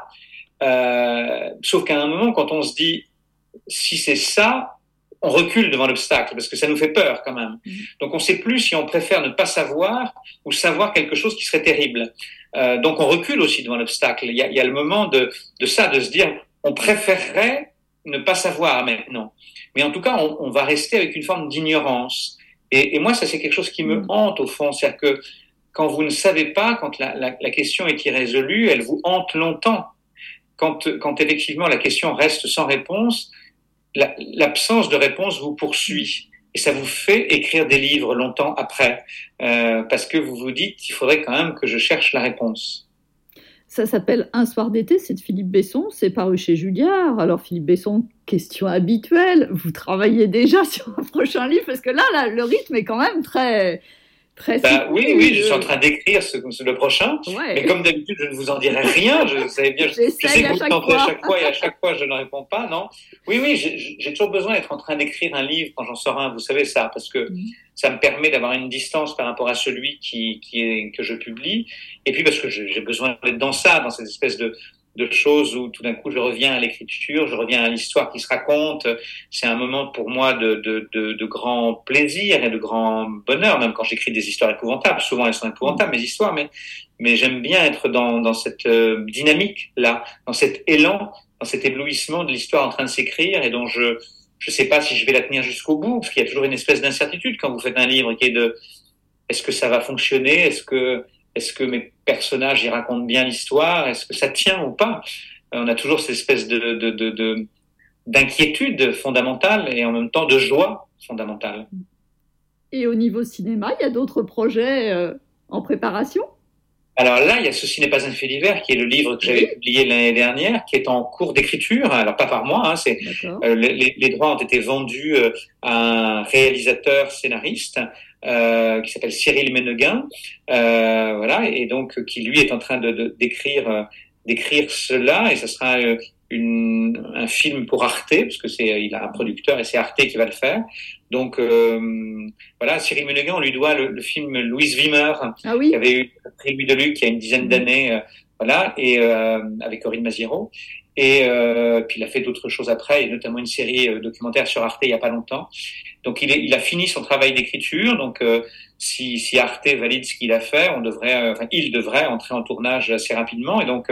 Sauf qu'à un moment, quand on se dit si c'est ça, on recule devant l'obstacle parce que ça nous fait peur quand même. Donc on ne sait plus si on préfère ne pas savoir ou savoir quelque chose qui serait terrible. Donc on recule aussi devant l'obstacle. Il y a le moment de se dire on préférerait ne pas savoir maintenant. Mais en tout cas, on va rester avec une forme d'ignorance. Et moi, ça c'est quelque chose qui me hante au fond. C'est-à-dire que quand vous ne savez pas, quand la question est irrésolue, elle vous hante longtemps. Quand effectivement la question reste sans réponse, l'absence de réponse vous poursuit. Et ça vous fait écrire des livres longtemps après. Parce que vous vous dites, il faudrait quand même que je cherche la réponse. Ça s'appelle Un soir d'été, c'est de Philippe Besson, c'est paru chez Julliard. Alors Philippe Besson, question habituelle, vous travaillez déjà sur un prochain livre, parce que là le rythme est quand même très oui, je suis en train d'écrire le prochain, mais comme d'habitude, je ne vous en dirai rien. Je sais que vous tentez à chaque fois, et à chaque fois, je ne réponds pas, non. Oui, j'ai toujours besoin d'être en train d'écrire un livre quand j'en sors un, vous savez ça, parce que ça me permet d'avoir une distance par rapport à celui que je publie, et puis parce que j'ai besoin d'être dans cette espèce de choses où tout d'un coup je reviens à l'écriture, je reviens à l'histoire qui se raconte. C'est un moment pour moi de grand plaisir et de grand bonheur, même quand j'écris des histoires épouvantables. Souvent elles sont épouvantables, mes histoires, mais j'aime bien être dans cette dynamique-là, dans cet élan, dans cet éblouissement de l'histoire en train de s'écrire et dont je sais pas si je vais la tenir jusqu'au bout, parce qu'il y a toujours une espèce d'incertitude quand vous faites un livre qui est est-ce que ça va fonctionner, est-ce que mes personnages y racontent bien l'histoire, est-ce que ça tient ou pas? On a toujours cette espèce d'inquiétude fondamentale et en même temps de joie fondamentale. Et au niveau cinéma, il y a d'autres projets en préparation? Alors là, il y a Ceci n'est pas un fait divers, qui est le livre que j'avais publié l'année dernière, qui est en cours d'écriture. Alors pas par moi, les droits ont été vendus à un réalisateur scénariste qui s'appelle Cyril Méneguin, et donc qui lui est en train d'écrire cela, et ce sera un film pour Arte, parce que il a un producteur et c'est Arte qui va le faire. Donc Cyril Méneguin, on lui doit le film Louise Wimmer, qui avait eu le prix Louis Deluc il y a une dizaine d'années, et avec Corinne Maziero. Et puis il a fait d'autres choses après, et notamment une série documentaire sur Arte il y a pas longtemps. Donc il a fini son travail d'écriture. Donc si Arte valide ce qu'il a fait, il devrait entrer en tournage assez rapidement. Et donc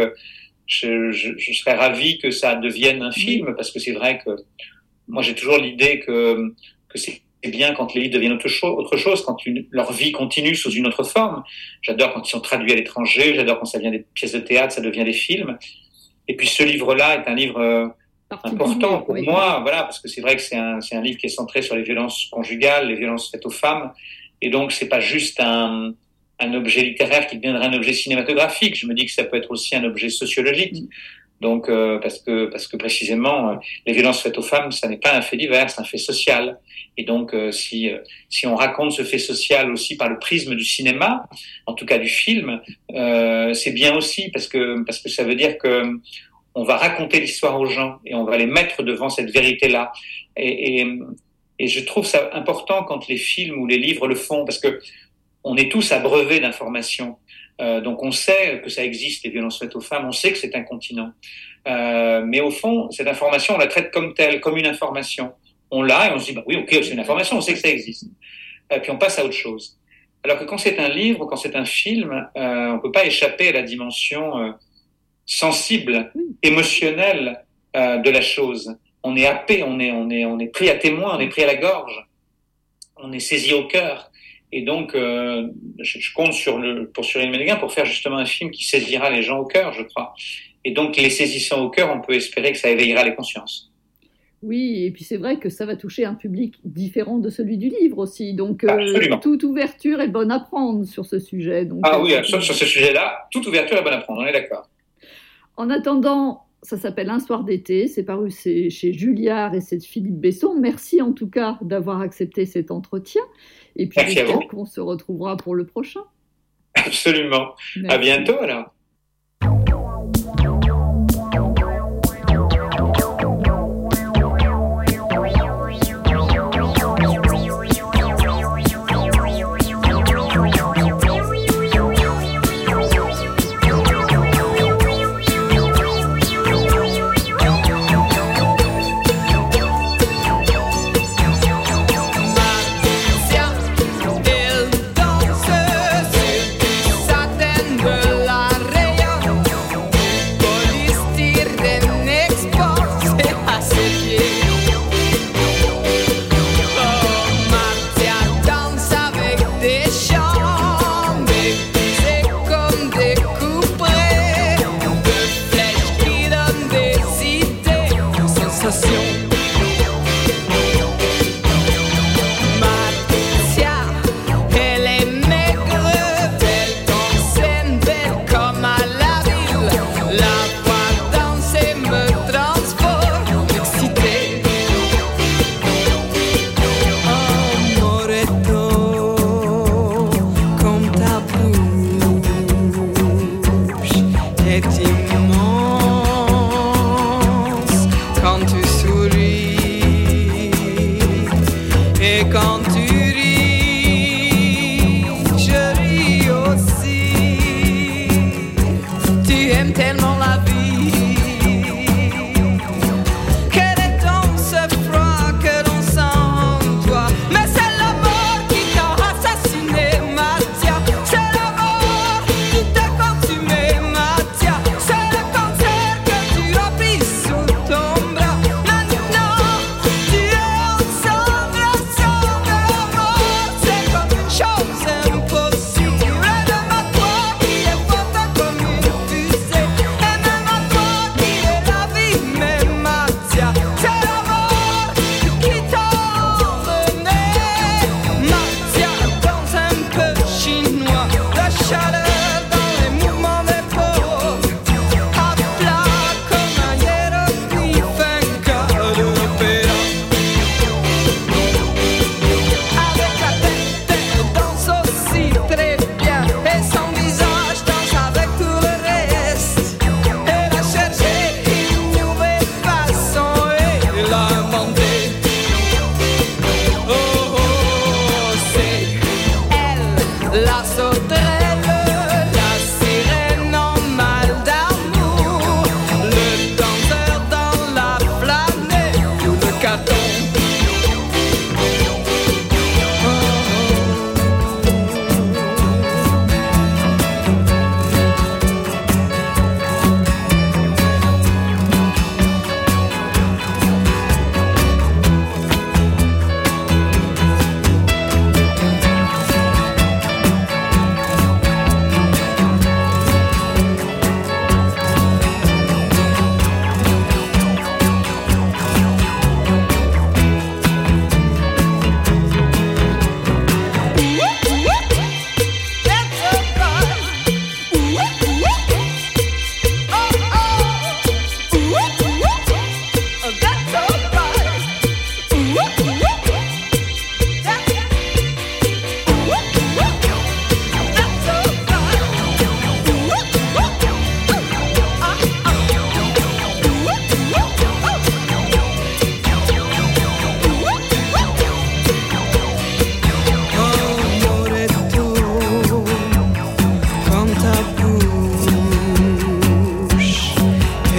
je serais ravi que ça devienne un film, parce que c'est vrai que moi j'ai toujours l'idée que c'est bien quand les livres deviennent autre chose, quand leur vie continue sous une autre forme. J'adore quand ils sont traduits à l'étranger, j'adore quand ça devient des pièces de théâtre, ça devient des films. Et puis ce livre-là est un livre important pour moi, parce que c'est vrai que c'est un livre qui est centré sur les violences conjugales, les violences faites aux femmes, et donc c'est pas juste un un objet littéraire qui deviendrait un objet cinématographique. Je me dis que ça peut être aussi un objet sociologique. Donc, parce que précisément, les violences faites aux femmes, ça n'est pas un fait divers, c'est un fait social. Et donc, si on raconte ce fait social aussi par le prisme du cinéma, en tout cas du film, c'est bien aussi parce que ça veut dire que on va raconter l'histoire aux gens et on va les mettre devant cette vérité-là. Et je trouve ça important quand les films ou les livres le font, parce que on est tous abreuvés d'informations. Donc on sait que ça existe, les violences faites aux femmes, on sait que c'est un continent. Mais au fond, cette information, on la traite comme telle, comme une information. On l'a et on se dit, bah oui, ok, c'est une information, on sait que ça existe. Et puis on passe à autre chose. Alors que quand c'est un livre, quand c'est un film, on peut pas échapper à la dimension sensible, émotionnelle de la chose. On est happé, on est pris à témoin, on est pris à la gorge, on est saisi au cœur. Et donc, je compte sur Cyril Ménéguin pour faire justement un film qui saisira les gens au cœur, je crois. Et donc, les saisissant au cœur, on peut espérer que ça éveillera les consciences. Oui, et puis c'est vrai que ça va toucher un public différent de celui du livre aussi. Donc, toute ouverture est bonne à prendre sur ce sujet. Donc, oui, sur ce sujet-là, toute ouverture est bonne à prendre, on est d'accord. En attendant, ça s'appelle Un soir d'été, c'est paru chez Julliard et c'est de Philippe Besson. Merci en tout cas d'avoir accepté cet entretien. Et puis j'espère qu'on se retrouvera pour le prochain. Absolument. Merci. À bientôt alors. La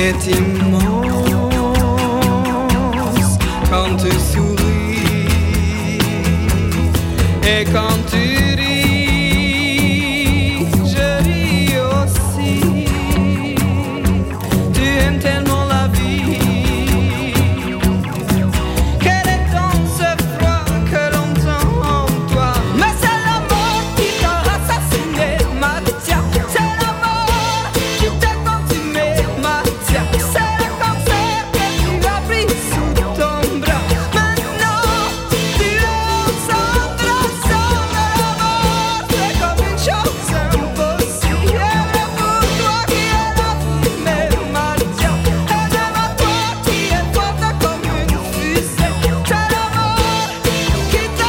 est immense quand tu souris et quand tu ris, je ris aussi. Tu aimes tellement la vie qu'elle est dans ce froid que l'on sent en toi. Mais c'est la mort qui t'a assassiné, Mathia. C'est la mort qui t'a consumé, Mathia. C'est le cancer que tu as pris sous ton bras. Maintenant, tu es en cendres, sans la mort. C'est comme une chose impossible. Et pour toi qui es la fumée, Mathia. Et même à toi qui es forte comme une fusée. C'est la mort qui t'a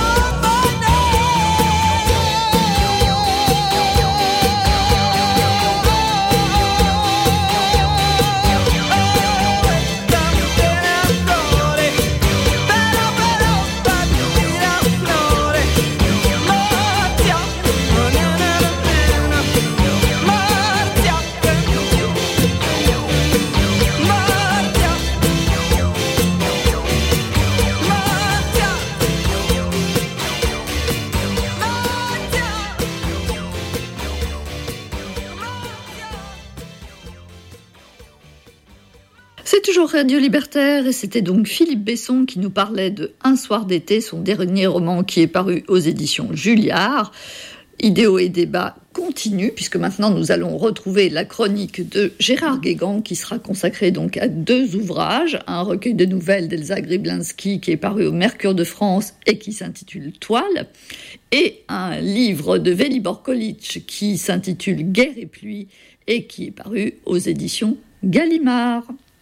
C'est toujours Radio Libertaire et c'était donc Philippe Besson qui nous parlait de Un soir d'été, son dernier roman qui est paru aux éditions Julliard. Idéaux et débats continuent puisque maintenant nous allons retrouver la chronique de Gérard Guégan qui sera consacrée donc à 2 ouvrages, un recueil de nouvelles d'Elsa Griblinski qui est paru au Mercure de France et qui s'intitule Toile, et un livre de Velibor Kolic qui s'intitule Guerre et pluie et qui est paru aux éditions Gallimard.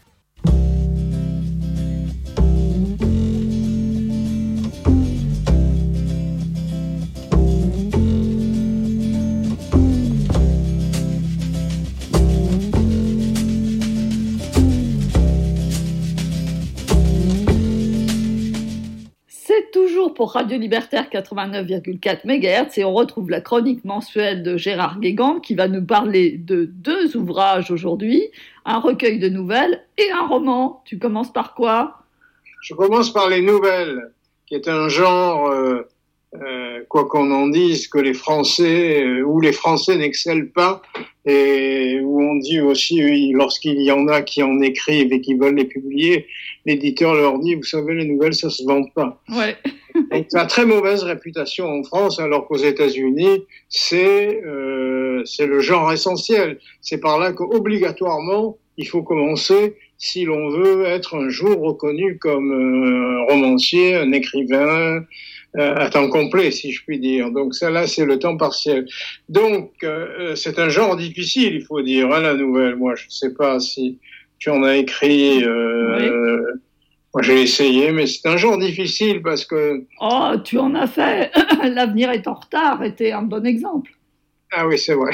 C'est toujours pour Radio Libertaire 89,4 MHz et on retrouve la chronique mensuelle de Gérard Guégan qui va nous parler de 2 ouvrages aujourd'hui, un recueil de nouvelles et un roman. Tu commences par quoi ? Je commence par les nouvelles, qui est un genre, quoi qu'on en dise, que les Français, où les Français n'excellent pas, et où on dit aussi, lorsqu'il y en a qui en écrivent et qui veulent les publier, l'éditeur leur dit, vous savez, les nouvelles, ça se vend pas. Ouais. Donc, ça a très mauvaise réputation en France, alors qu'aux États-Unis, c'est le genre essentiel. C'est par là qu'obligatoirement, il faut commencer si l'on veut être un jour reconnu comme romancier, un écrivain, à temps complet, si je puis dire. Donc ça, là, c'est le temps partiel. Donc, c'est un genre difficile, il faut dire, hein, la nouvelle. Moi, je sais pas si tu en as écrit... Oui. Moi, j'ai essayé, mais c'est un genre difficile parce que... Oh, tu en as fait. L'avenir est en retard était un bon exemple. Ah oui, c'est vrai.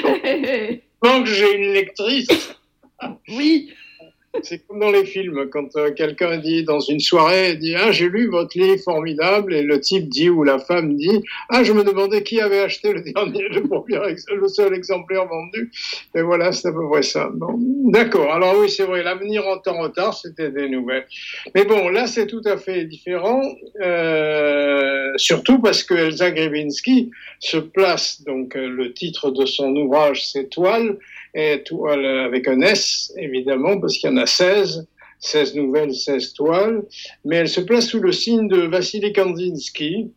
Donc, j'ai une lectrice. Oui. C'est comme dans les films, quand quelqu'un dit dans une soirée, il dit « Ah, j'ai lu votre livre formidable » et le type dit ou la femme dit « Ah, je me demandais qui avait acheté le seul exemplaire vendu. » Et voilà, c'est à peu près ça. Bon, d'accord, alors oui, c'est vrai, l'avenir en temps retard, c'était des nouvelles. Mais bon, là, c'est tout à fait différent, surtout parce que Elsa Griblinski se place, donc le titre de son ouvrage, c'est Toile, et Toile avec un S, évidemment, parce qu'il y en a 16 nouvelles, 16 toiles, mais elle se place sous le signe de Vassili Kandinsky,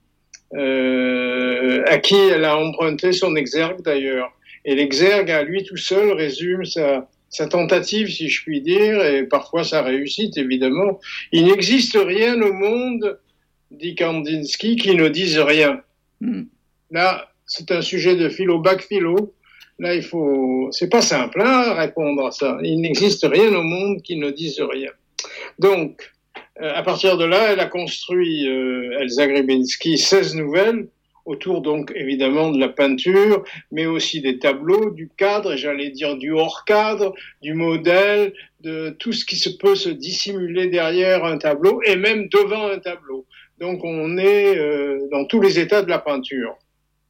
à qui elle a emprunté son exergue d'ailleurs. Et l'exergue, à lui tout seul, résume sa tentative, si je puis dire, et parfois sa réussite, évidemment. Il n'existe rien au monde, dit Kandinsky, qui ne dise rien. Là, c'est un sujet de philo, bac philo. Là, c'est pas simple, hein, répondre à ça. Il n'existe rien au monde qui ne dise rien. Donc, à partir de là, elle a construit, Elsa Griblinski, 16 nouvelles, autour donc évidemment de la peinture, mais aussi des tableaux, du cadre, et j'allais dire du hors-cadre, du modèle, de tout ce qui peut se dissimuler derrière un tableau, et même devant un tableau. Donc, on est dans tous les états de la peinture.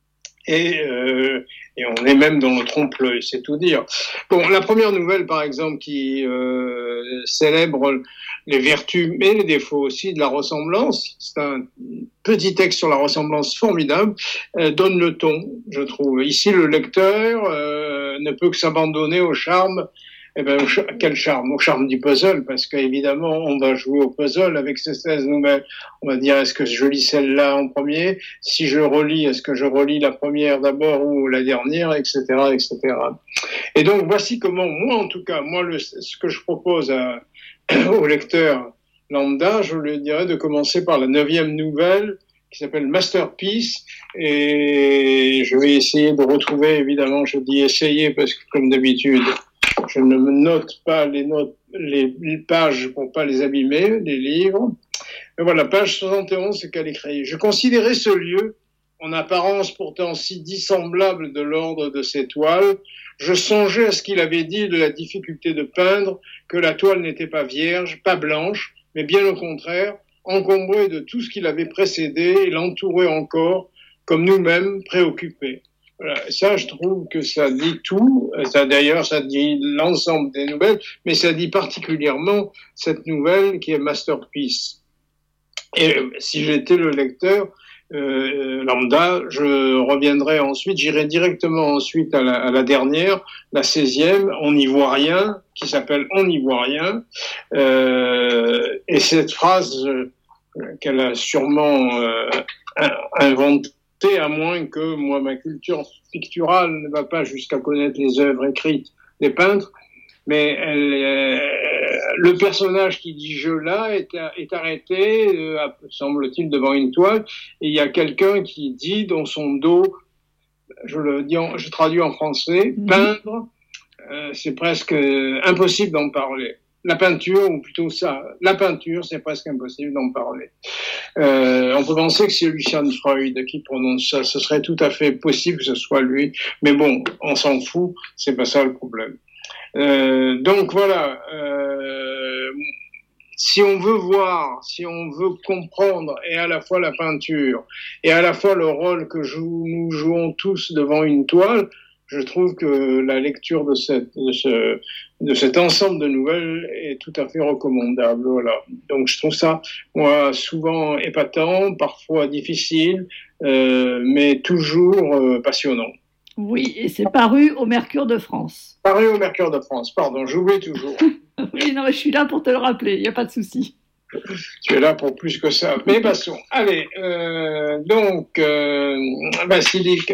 Et on est même dans le trompe-l'œil, c'est tout dire. Bon, la première nouvelle, par exemple, qui célèbre les vertus, mais les défauts aussi de la ressemblance, c'est un petit texte sur la ressemblance formidable, donne le ton, je trouve. Ici, le lecteur ne peut que s'abandonner au charme. Eh ben, quel charme? Au charme du puzzle, parce qu'évidemment, on va jouer au puzzle avec ces 16 nouvelles. On va dire, est-ce que je lis celle-là en premier? Si je relis, est-ce que je relis la première d'abord ou la dernière, etc., etc. Et donc, voici comment, moi, en tout cas, ce que je propose au lecteur lambda, je lui dirais de commencer par la 9e nouvelle, qui s'appelle Masterpiece, et je vais essayer de retrouver, évidemment, je dis essayer, parce que comme d'habitude, je ne me note pas les pages pour pas les abîmer, les livres. Mais voilà, page 71, c'est qu'elle écrit. Je considérais ce lieu, en apparence pourtant si dissemblable de l'ordre de ces toiles. Je songeais à ce qu'il avait dit de la difficulté de peindre, que la toile n'était pas vierge, pas blanche, mais bien au contraire, encombrée de tout ce qui l'avait précédé et l'entourait encore, comme nous-mêmes préoccupés. Voilà. Ça, je trouve que ça dit tout. Ça, d'ailleurs, ça dit l'ensemble des nouvelles, mais ça dit particulièrement cette nouvelle qui est Masterpiece. Et si j'étais le lecteur lambda, je reviendrai ensuite, j'irai directement ensuite à la dernière, la 16e, On n'y voit rien, qui s'appelle On n'y voit rien. Et cette phrase qu'elle a sûrement inventée, à moins que moi, ma culture picturale ne va pas jusqu'à connaître les œuvres écrites des peintres, mais le personnage qui dit « je » là est arrêté, semble-t-il, devant une toile, et il y a quelqu'un qui dit dans son dos, je traduis en français, peindre, c'est presque impossible d'en parler. La peinture, ou plutôt ça, la peinture, c'est presque impossible d'en parler. On peut penser que c'est Lucian Freud qui prononce ça. Ce serait tout à fait possible que ce soit lui. Mais bon, on s'en fout, c'est pas ça le problème. Donc voilà, si on veut voir, si on veut comprendre, et à la fois la peinture, et à la fois le rôle que nous jouons tous devant une toile, je trouve que la lecture de cet ensemble de nouvelles est tout à fait recommandable. Voilà. Donc je trouve ça, moi, souvent épatant, parfois difficile, mais toujours passionnant. Oui, et c'est paru au Mercure de France. Paru au Mercure de France, pardon, j'oublie toujours. Oui, non, mais je suis là pour te le rappeler, il n'y a pas de souci. Tu es là pour plus que ça. Mais passons. Allez, donc, Basilique.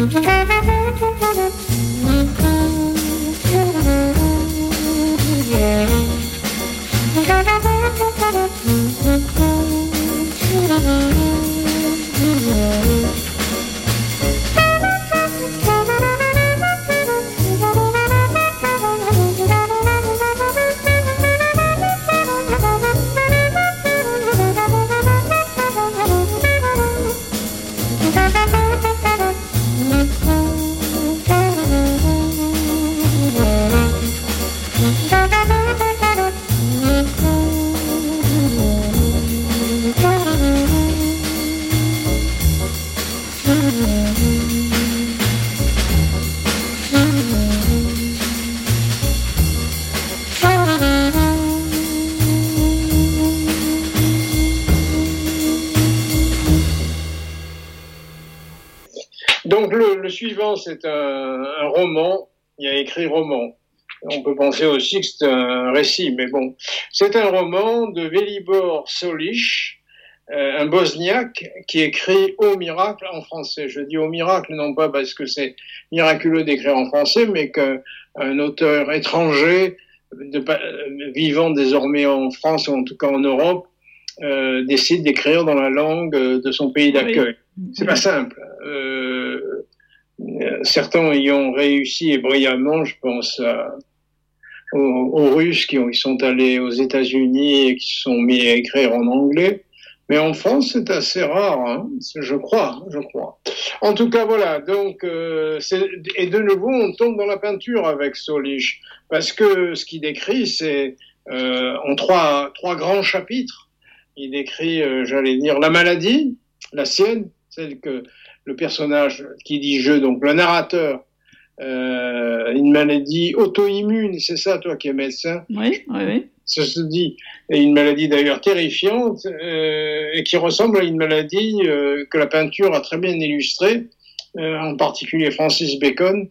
Donc le suivant, c'est un roman. Il a écrit roman. On peut penser aussi que c'est un récit, mais bon. C'est un roman de Velibor Solić, un bosniaque qui écrit Au miracle en français. Je dis Au miracle, non pas parce que c'est miraculeux d'écrire en français, mais qu'un auteur étranger, vivant désormais en France, ou en tout cas en Europe, décide d'écrire dans la langue de son pays d'accueil. Oui. C'est pas simple. Certains y ont réussi et brillamment. Je pense aux Russes qui sont allés aux États-Unis et qui se sont mis à écrire en anglais. Mais en France, c'est assez rare, hein, je crois. En tout cas, voilà. Donc, et de nouveau, on tombe dans la peinture avec Solić, parce que ce qu'il décrit, c'est en trois grands chapitres. Il décrit, j'allais dire, la maladie, la sienne, celle que le personnage qui dit je, donc le narrateur, une maladie auto-immune, c'est ça, toi qui es médecin? Oui. Ça se dit, et une maladie d'ailleurs terrifiante, et qui ressemble à une maladie que la peinture a très bien illustrée, en particulier Francis Bacon.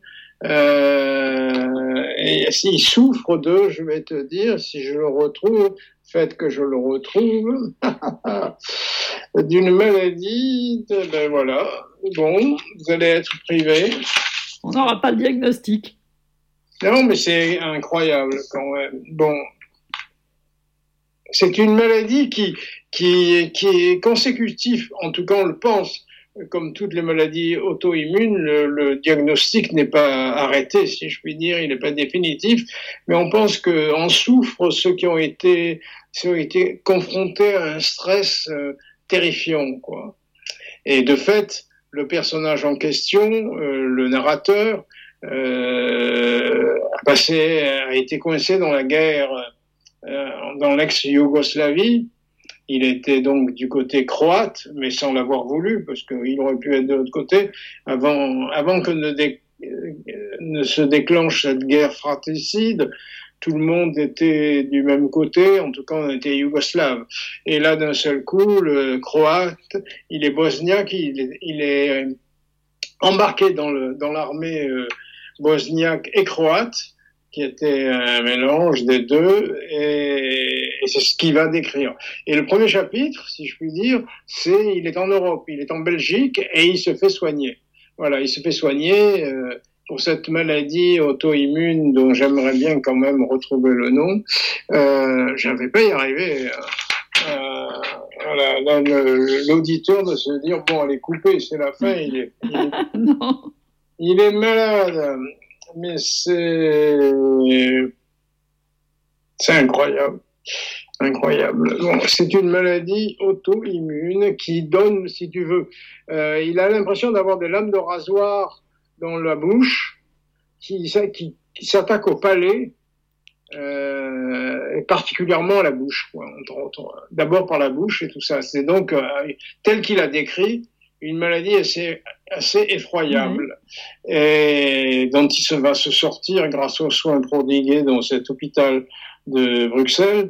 Et s'il souffre de, je vais te dire, si je le retrouve, faites que je le retrouve, d'une maladie, ben voilà, bon, vous allez être privé. On n'aura pas le diagnostic. Non, mais c'est incroyable quand même. Bon, c'est une maladie qui est consécutive, en tout cas on le pense. Comme toutes les maladies auto-immunes, le diagnostic n'est pas arrêté, si je puis dire, il n'est pas définitif, mais on pense qu'en souffrent ceux qui ont été confrontés à un stress terrifiant, quoi. Et de fait, le personnage en question, le narrateur, a été coincé dans la guerre dans l'ex-Yougoslavie. Il était donc du côté croate, mais sans l'avoir voulu, parce qu'il aurait pu être de l'autre côté, avant que ne se déclenche cette guerre fratricide. Tout le monde était du même côté, en tout cas on était yougoslave. Et là, d'un seul coup, le croate, il est bosniaque, il est embarqué dans l'armée bosniaque et croate, qui était un mélange des deux, et c'est ce qu'il va décrire. Et le premier chapitre, si je puis dire, c'est il est en Europe, il est en Belgique, et il se fait soigner. Voilà, il se fait soigner pour cette maladie auto-immune dont j'aimerais bien quand même retrouver le nom. Je ne vais pas y arriver. Voilà, l'auditeur de se dire, bon, allez, couper, c'est la fin, il est malade. Mais c'est incroyable. Bon, c'est une maladie auto-immune qui donne, si tu veux, il a l'impression d'avoir des lames de rasoir dans la bouche qui s'attaquent au palais, et particulièrement à la bouche, quoi. D'abord par la bouche et tout ça. C'est donc, tel qu'il a décrit, une maladie assez effroyable, et dont il va se sortir grâce aux soins prodigués dans cet hôpital de Bruxelles.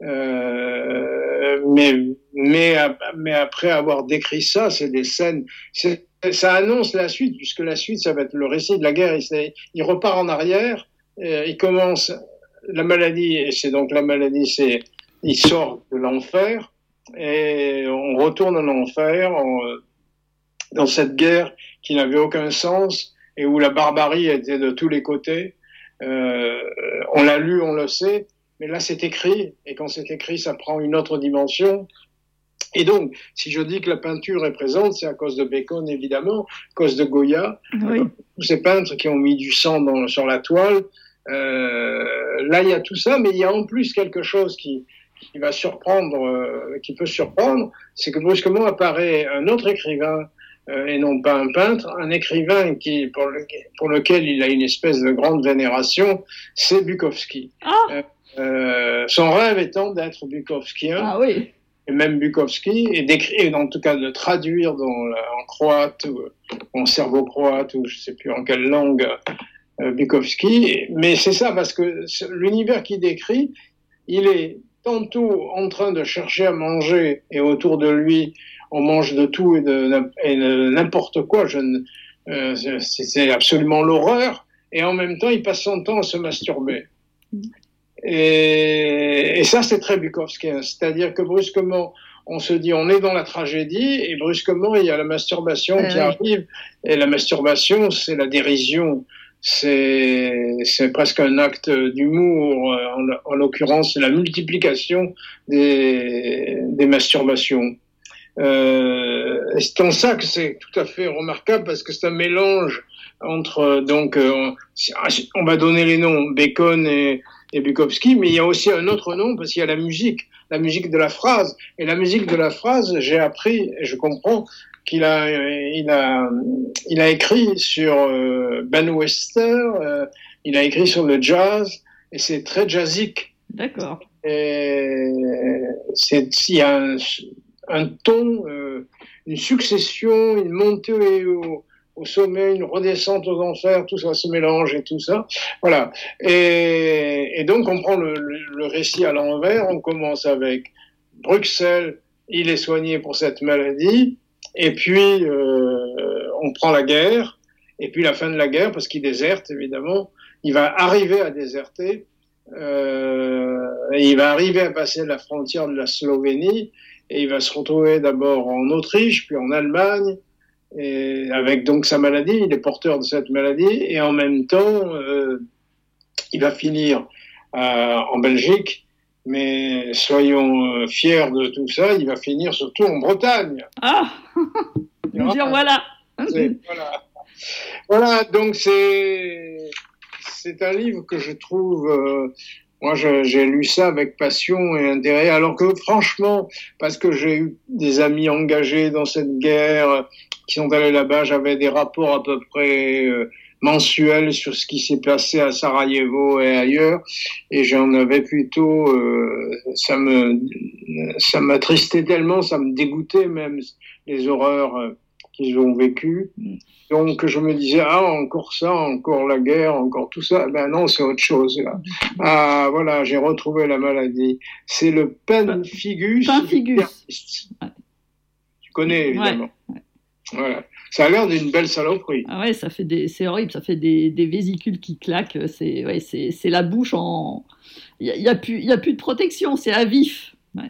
Mais après avoir décrit ça, c'est des scènes, ça annonce la suite, puisque la suite, ça va être le récit de la guerre. Il repart en arrière, il commence la maladie, et c'est donc la maladie, il sort de l'enfer, et on retourne en enfer, dans cette guerre qui n'avait aucun sens et où la barbarie était de tous les côtés. On l'a lu, on le sait, mais là c'est écrit, et quand c'est écrit, ça prend une autre dimension. Et donc, si je dis que la peinture est présente, c'est à cause de Bacon, évidemment, à cause de Goya, Oui. tous ces peintres qui ont mis du sang sur la toile. Là, il y a tout ça, mais il y a en plus quelque chose qui va surprendre, qui peut surprendre, c'est que brusquement apparaît un autre écrivain, et non pas un peintre, un écrivain pour lequel il a une espèce de grande vénération, c'est Bukowski. Son rêve étant d'être Bukowskien. Ah oui. Et même Bukowski, et d'écrire, en tout cas de traduire en croate, ou en serbo-croate, ou je ne sais plus en quelle langue, Bukowski. Mais c'est ça, parce que l'univers qu'il décrit, il est tantôt en train de chercher à manger, et autour de lui, on mange de tout et de n'importe quoi. C'est absolument l'horreur. Et en même temps, il passe son temps à se masturber. Et ça, c'est très Bukowskien. C'est-à-dire que brusquement, on se dit, on est dans la tragédie, et brusquement, il y a la masturbation qui arrive. Et la masturbation, c'est la dérision. C'est presque un acte d'humour. En l'occurrence, c'est la multiplication des masturbations. C'est en ça que c'est tout à fait remarquable, parce que c'est un mélange entre, donc, on va donner les noms, Bacon et Bukowski, mais il y a aussi un autre nom, parce qu'il y a la musique de la phrase. Et la musique de la phrase, j'ai appris, et je comprends, qu'il a écrit sur Ben Webster, il a écrit sur le jazz, et c'est très jazzique. D'accord. Et il y a un ton, une succession, une montée au sommet, une redescente aux enfers, tout ça se mélange et tout ça. Voilà. Et donc, on prend le récit à l'envers. On commence avec Bruxelles, il est soigné pour cette maladie. Et puis, on prend la guerre. Et puis, la fin de la guerre, parce qu'il déserte, évidemment. Il va arriver à déserter. Et il va arriver à passer la frontière de la Slovénie. Et il va se retrouver d'abord en Autriche, puis en Allemagne. Et avec donc sa maladie, il est porteur de cette maladie, et en même temps, il va finir en Belgique, mais soyons fiers de tout ça, il va finir surtout en Bretagne. Ah, nous dire voilà. Voilà, donc c'est un livre que je trouve... moi, j'ai lu ça avec passion et intérêt, alors que franchement, parce que j'ai eu des amis engagés dans cette guerre qui sont allés là-bas, j'avais des rapports à peu près mensuels sur ce qui s'est passé à Sarajevo et ailleurs, et j'en avais plutôt, ça m'attristait tellement, ça me dégoûtait même, les horreurs qu'ils ont vécues. Donc je me disais, encore ça, encore la guerre, encore tout ça. Ben non, c'est autre chose là. Ah voilà, j'ai retrouvé la maladie. C'est le pemphigus. Pemphigus. Tu connais évidemment. Ouais. Voilà. Ça a l'air d'une belle saloperie. Ah ouais, c'est horrible, ça fait des vésicules qui claquent. C'est la bouche en. Il y a plus de protection, c'est à vif. Ouais.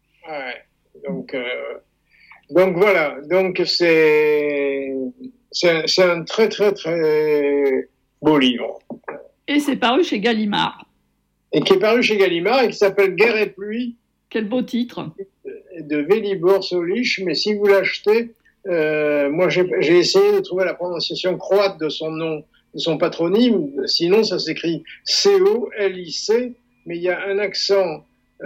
Donc voilà, donc c'est un très très très beau livre. Et c'est paru chez Gallimard. Et qui est paru chez Gallimard et qui s'appelle Guerre et pluie. Quel beau titre. De Velibor Solish, mais si vous l'achetez, moi j'ai essayé de trouver la prononciation croate de son nom, de son patronyme, sinon ça s'écrit C-O-L-I-C, mais il y a un accent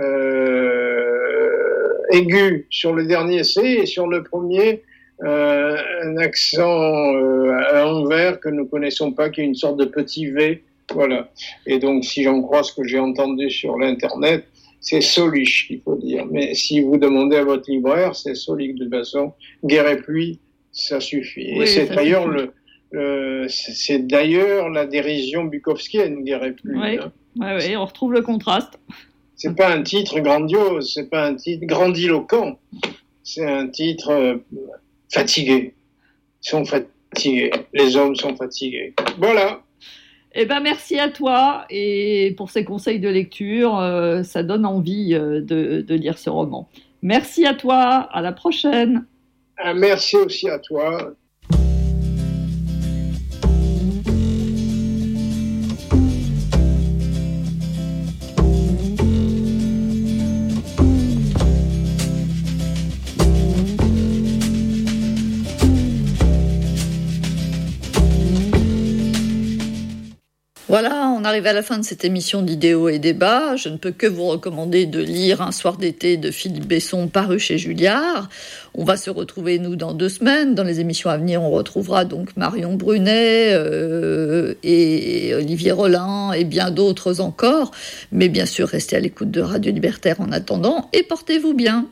aigu sur le dernier C, et sur le premier un accent à l'envers que nous connaissons pas, qui est une sorte de petit V. Voilà. Et donc, si j'en crois ce que j'ai entendu sur l'internet, c'est Solish qu'il faut dire. Mais si vous demandez à votre libraire, c'est Solish de toute façon. Guerre et pluie, ça suffit. Oui, et c'est d'ailleurs c'est d'ailleurs la dérision bukowskienne, Guerre et pluie. Oui, hein. Ouais, on retrouve le contraste. C'est pas un titre grandiose, c'est pas un titre grandiloquent, c'est un titre fatigué. Ils sont fatigués, les hommes sont fatigués. Voilà. Eh ben merci à toi et pour ces conseils de lecture, ça donne envie de lire ce roman. Merci à toi, à la prochaine. Merci aussi à toi. Voilà, on arrive à la fin de cette émission d'Idéaux et Débats. Je ne peux que vous recommander de lire Un soir d'été de Philippe Besson, paru chez Julliard. On va se retrouver, nous, dans 2 semaines. Dans les émissions à venir, on retrouvera donc Marion Brunet et Olivier Rollin et bien d'autres encore. Mais bien sûr, restez à l'écoute de Radio Libertaire en attendant et portez-vous bien.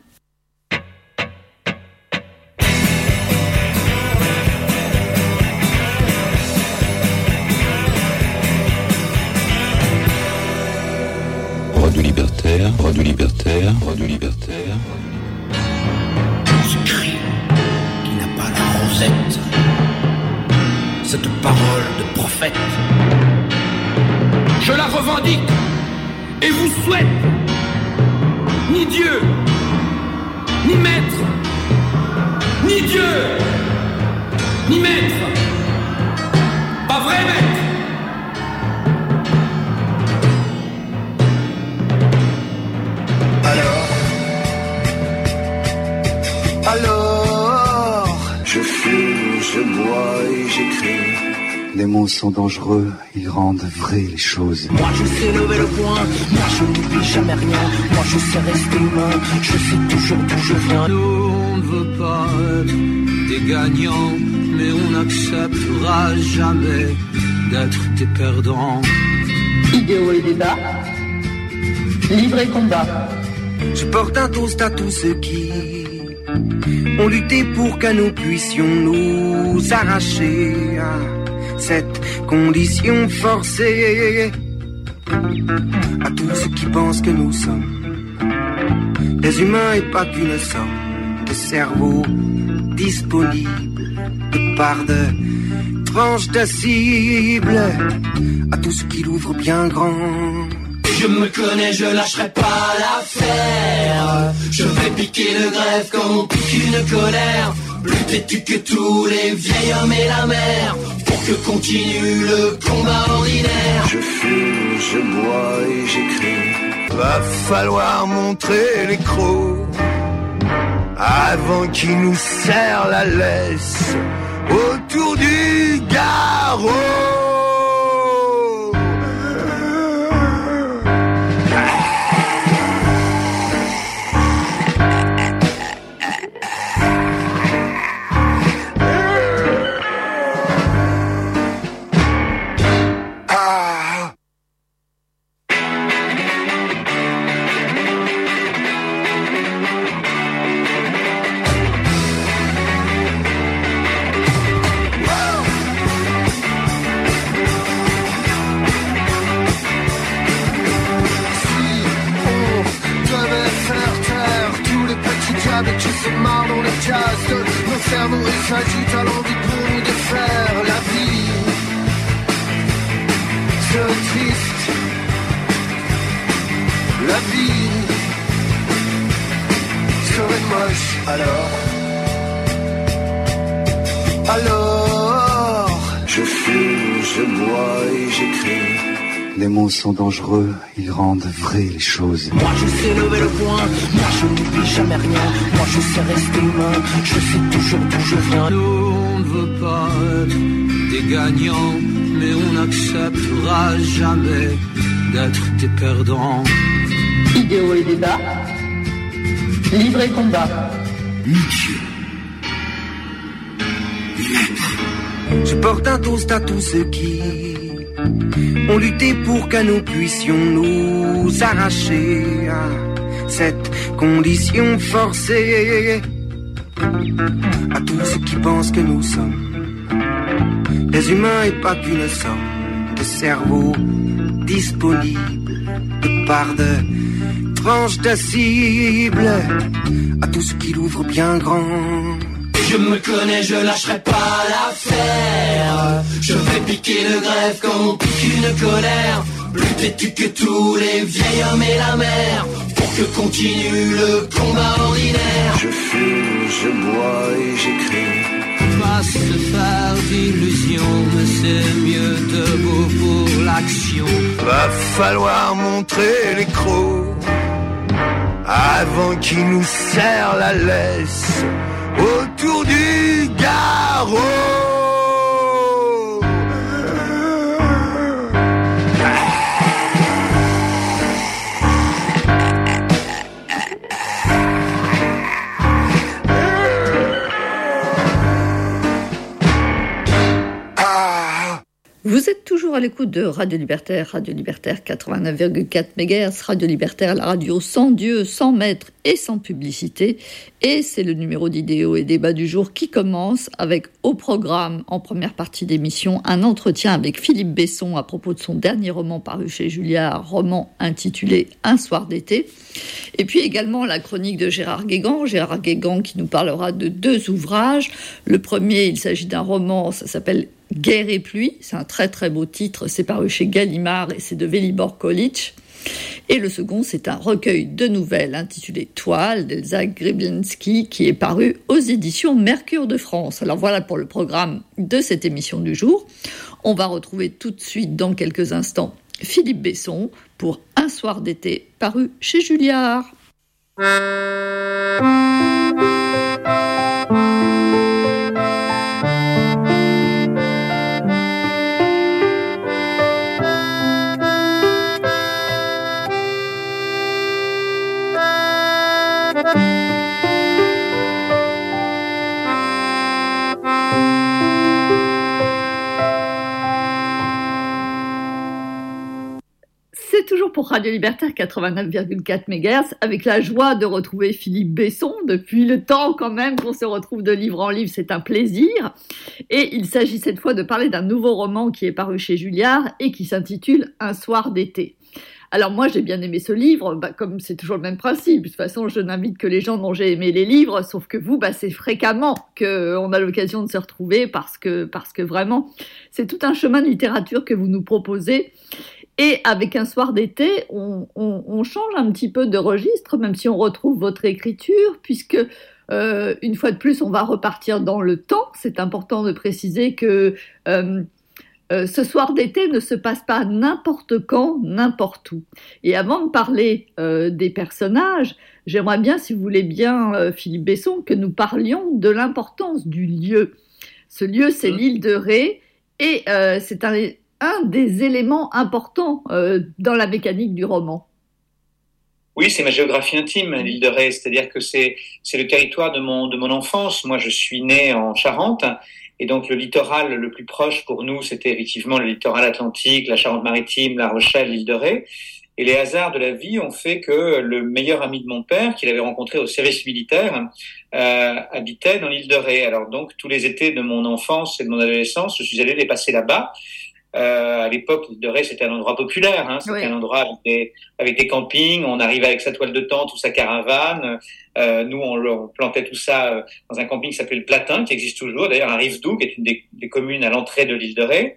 Radio Libertaire, Radio Libertaire, Radio Libertaire. Ce cri qui n'a pas la rosette, cette parole de prophète, je la revendique et vous souhaite. Ni Dieu, ni maître, ni Dieu, ni maître, pas vrai maître. Alors, je fume, je bois et j'écris. Les mots sont dangereux, ils rendent vraies les choses. Moi je sais lever le poing, moi je n'oublie jamais rien. Moi je sais rester humain, je sais toujours d'où je viens. Nous on ne veut pas être des gagnants, mais on n'acceptera jamais d'être des perdants. Idéaux et débats, livre et combat. Je porte un toast à tous ceux qui ont lutté pour que nous puissions nous arracher à cette condition forcée. À tous ceux qui pensent que nous sommes des humains et pas qu'une somme de cerveaux disponibles de part de tranches de cible. À tous ceux qui l'ouvrent bien grand. Je me connais, je lâcherai pas l'affaire. Je vais piquer le greffe comme on pique une colère. Plus têtu que tous les vieils hommes et la mer, pour que continue le combat ordinaire. Je fume, je bois et j'écris. Va falloir montrer les crocs avant qu'ils nous serrent la laisse autour du garrot. Nos cerveaux s'agitent à l'envie pour nous défaire. La vie serait triste. La vie serait moche. Alors, je fume, je bois et j'écris. Les mots sont dangereux, ils rendent vraies les choses. Moi je sais lever le poing, moi je n'oublie jamais rien. Moi je sais rester humain, je sais toujours d'où je viens. Nous on ne veut pas être des gagnants, mais on n'acceptera jamais d'être des perdants. Idéaux et débats, livre et combat. Je porte un toast à tous ceux qui ont lutté pour que nous puissions nous arracher à cette condition forcée. À tous ceux qui pensent que nous sommes des humains et pas qu'une somme de cerveaux disponibles de part de tranches de cible. À tous ceux qui l'ouvrent bien grand. Je me connais, je lâcherai pas l'affaire. Je vais piquer le greffe comme on pique une colère. Plus têtu que tous les vieils hommes et la mer, pour que continue le combat ordinaire. Je fume, je je bois et j'écris. Pas se faire d'illusions, mais c'est mieux debout pour l'action. Va falloir montrer les crocs avant qu'il nous serre la laisse autour du garrot. Vous êtes toujours à l'écoute de Radio Libertaire 89,4 MHz, Radio Libertaire, la radio sans Dieu, sans maître et sans publicité. Et c'est le numéro d'idéaux et débat du jour qui commence avec au programme, en première partie d'émission, un entretien avec Philippe Besson à propos de son dernier roman paru chez Julliard, roman intitulé Un soir d'été. Et puis également la chronique de Gérard Guégan qui nous parlera de 2 ouvrages. Le premier, il s'agit d'un roman, ça s'appelle Guerre et pluie, c'est un très très beau titre, c'est paru chez Gallimard et c'est de Velibor Kolic. Et le second, c'est un recueil de nouvelles intitulé Toile d'Elsa Griblenski qui est paru aux éditions Mercure de France. Alors voilà pour le programme de cette émission du jour. On va retrouver tout de suite dans quelques instants Philippe Besson pour Un soir d'été paru chez Julliard. C'est toujours pour Radio Libertaire 89,4 MHz, avec la joie de retrouver Philippe Besson. Depuis le temps quand même qu'on se retrouve de livre en livre, c'est un plaisir. Et il s'agit cette fois de parler d'un nouveau roman qui est paru chez Julliard et qui s'intitule Un soir d'été. Alors moi j'ai bien aimé ce livre, comme c'est toujours le même principe. De toute façon je n'invite que les gens dont j'ai aimé les livres, sauf que vous, c'est fréquemment qu'on a l'occasion de se retrouver parce que vraiment c'est tout un chemin de littérature que vous nous proposez. Et avec Un soir d'été, on change un petit peu de registre, même si on retrouve votre écriture, puisque une fois de plus, on va repartir dans le temps. C'est important de préciser que ce soir d'été ne se passe pas n'importe quand, n'importe où. Et avant de parler des personnages, j'aimerais bien, si vous voulez bien, Philippe Besson, que nous parlions de l'importance du lieu. Ce lieu, c'est l'île de Ré, et c'est un des éléments importants dans la mécanique du roman. Oui, c'est ma géographie intime, l'île de Ré, c'est-à-dire que c'est le territoire de mon enfance. Moi, je suis né en Charente, et donc le littoral le plus proche pour nous, c'était effectivement le littoral atlantique, la Charente-Maritime, La Rochelle, l'île de Ré. Et les hasards de la vie ont fait que le meilleur ami de mon père, qu'il avait rencontré au service militaire, habitait dans l'île de Ré. Alors donc, tous les étés de mon enfance et de mon adolescence, je suis allé les passer là-bas. À l'époque, l'île de Ré, c'était un endroit populaire, c'était un endroit avec des campings. On arrivait avec sa toile de tente ou sa caravane. Nous, on plantait tout ça dans un camping qui s'appelait le Platin, qui existe toujours, d'ailleurs, à Rivedoux, qui est une des communes à l'entrée de l'île de Ré.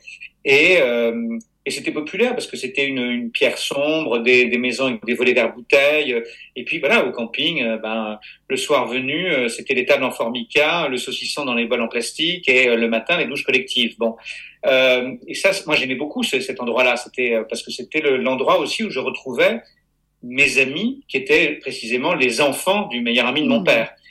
Et c'était populaire parce que c'était une pierre sombre, des maisons avec des volets verre-bouteille. Et puis voilà, au camping, le soir venu, c'était les tables en formica, le saucisson dans les bols en plastique et le matin, les douches collectives. Bon, et ça, moi j'aimais beaucoup cet endroit-là. C'était parce que c'était l'endroit aussi où je retrouvais mes amis qui étaient précisément les enfants du meilleur ami de mon père.